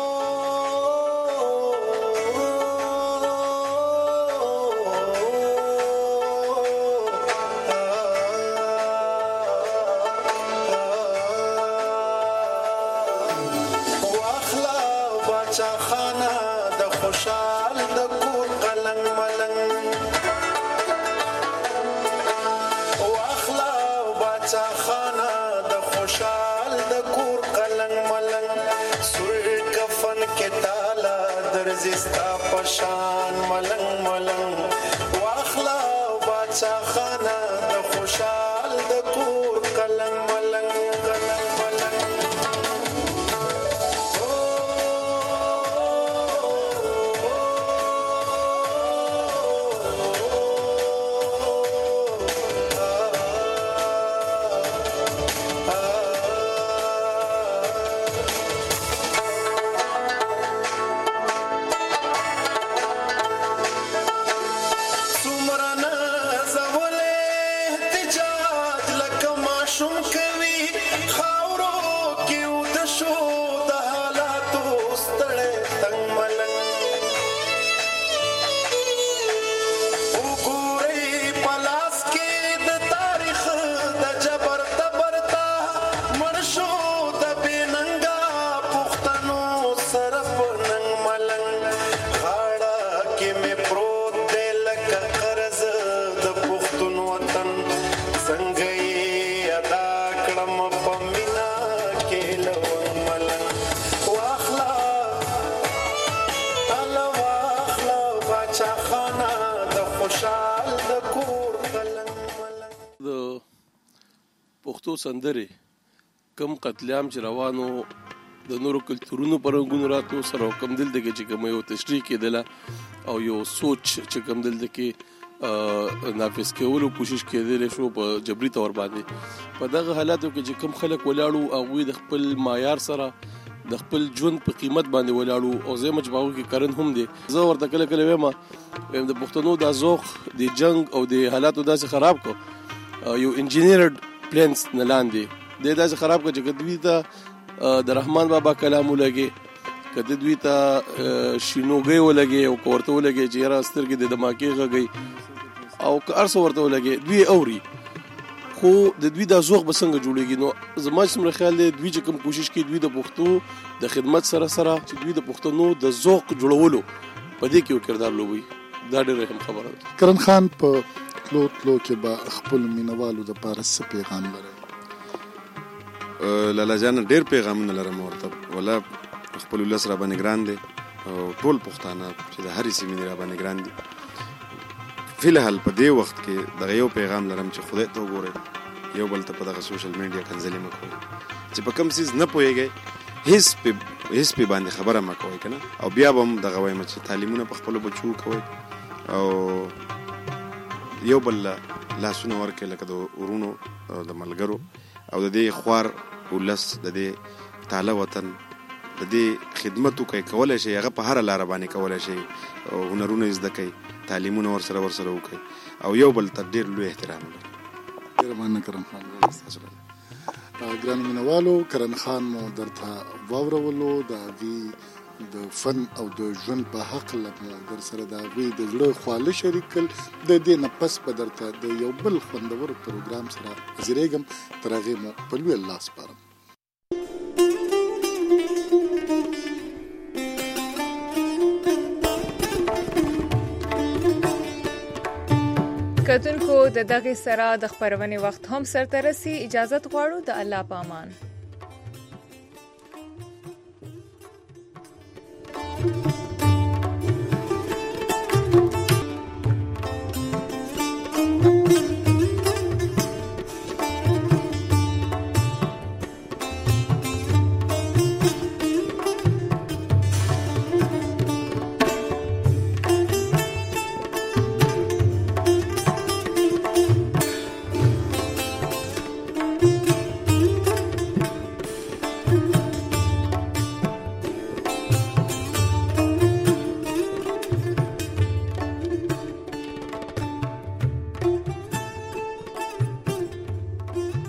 سندرې کم قتلیام چې روانو د نورو کلتورونو پر رنګونو راتلو سره کم دلته کې چې کوم یو تشریح کېدله او یو سوچ چې کم دلته کې نافذ کولو کوشش کېدلی شو په جبري تور باندې په دغه حالاتو کې چې کم خلک ولاړو هغوی د خپل معیار سره د خپل ژوند په قیمت باندې ولاړو او زما چې په هغو کې کرن هم دی. زه ورته کله کله وایم د پښتنو دا ذوق د جنګ او د حالاتو داسې خراب کړو یو انجینیرډ پلانس نه لاندې د داسې خراب کړ چې دوی ته د رحمان بابا کلام ولګي، که دوی ته شینوګي ولګي او ورته ولګي چې یاره سترګې د دماکې غږی او که هر څه ورته ولګي دوی اوري، خو د دوی دا ذوق به څنګه جوړېږي؟ نو زما څومره خیال دی دوی چې کوم کوشش کوي دوی د پښتو د خدمت سره سره چې دوی د پښتنو د ذوق جوړولو په دې کې یو کردار لوبوي، دا ډېره هم خبره ده. کرن خان په تلو تلو کې به خپل مینوالو دپاره څه پیغام لرئ؟ لالا جان ډېر پیغامونه لرم ورته، ولا خپل ولس را باندې ګران دی او ټول پښتانه چې د هرې سیمې را باندې ګران دي. فی الحال په دې وخت کې دغه یو پیغام لرم چې خدای ته وګورئ، یو بل ته په دغه سوشل میډیا کنځلې مه کوئ، چې په کوم څیز نه پوهېږئ هیڅ پې هیڅ پې باندې خبره مه کوئ که نه. او بیا به هم دغه وایم چې تعلیمونه په خپلو بچو کوئ او یو بل لاسونه ورکړئ لکه د ورونو د ملګرو او د دې خوار ولس د دې تاله وطن د دې خدمت وکړئ، کولی شئ هغه په هره لاره باندې کولی شئ، هنرونه زده کړئ، تعلیمونه ورسره ورسره وکړئ او یو بل ته ډېر لوی احترام ولرئ. ډېره مننه کرن خان. ګرانو مینوالو، کرن خان مو درته واورولو، د هغې د فن او د ژوند په حق لمو در سره د هغوی د زړه خواله شریک کړل. د دې نه پس په درته د یو بل خوندور پروګرام سره حاضرېږم. تر هغې مو په لوی الله سپارم. کتونکو د دغه سره د خبرونې وخت هم سرته رسي. اجازه غواړو د الله په امان.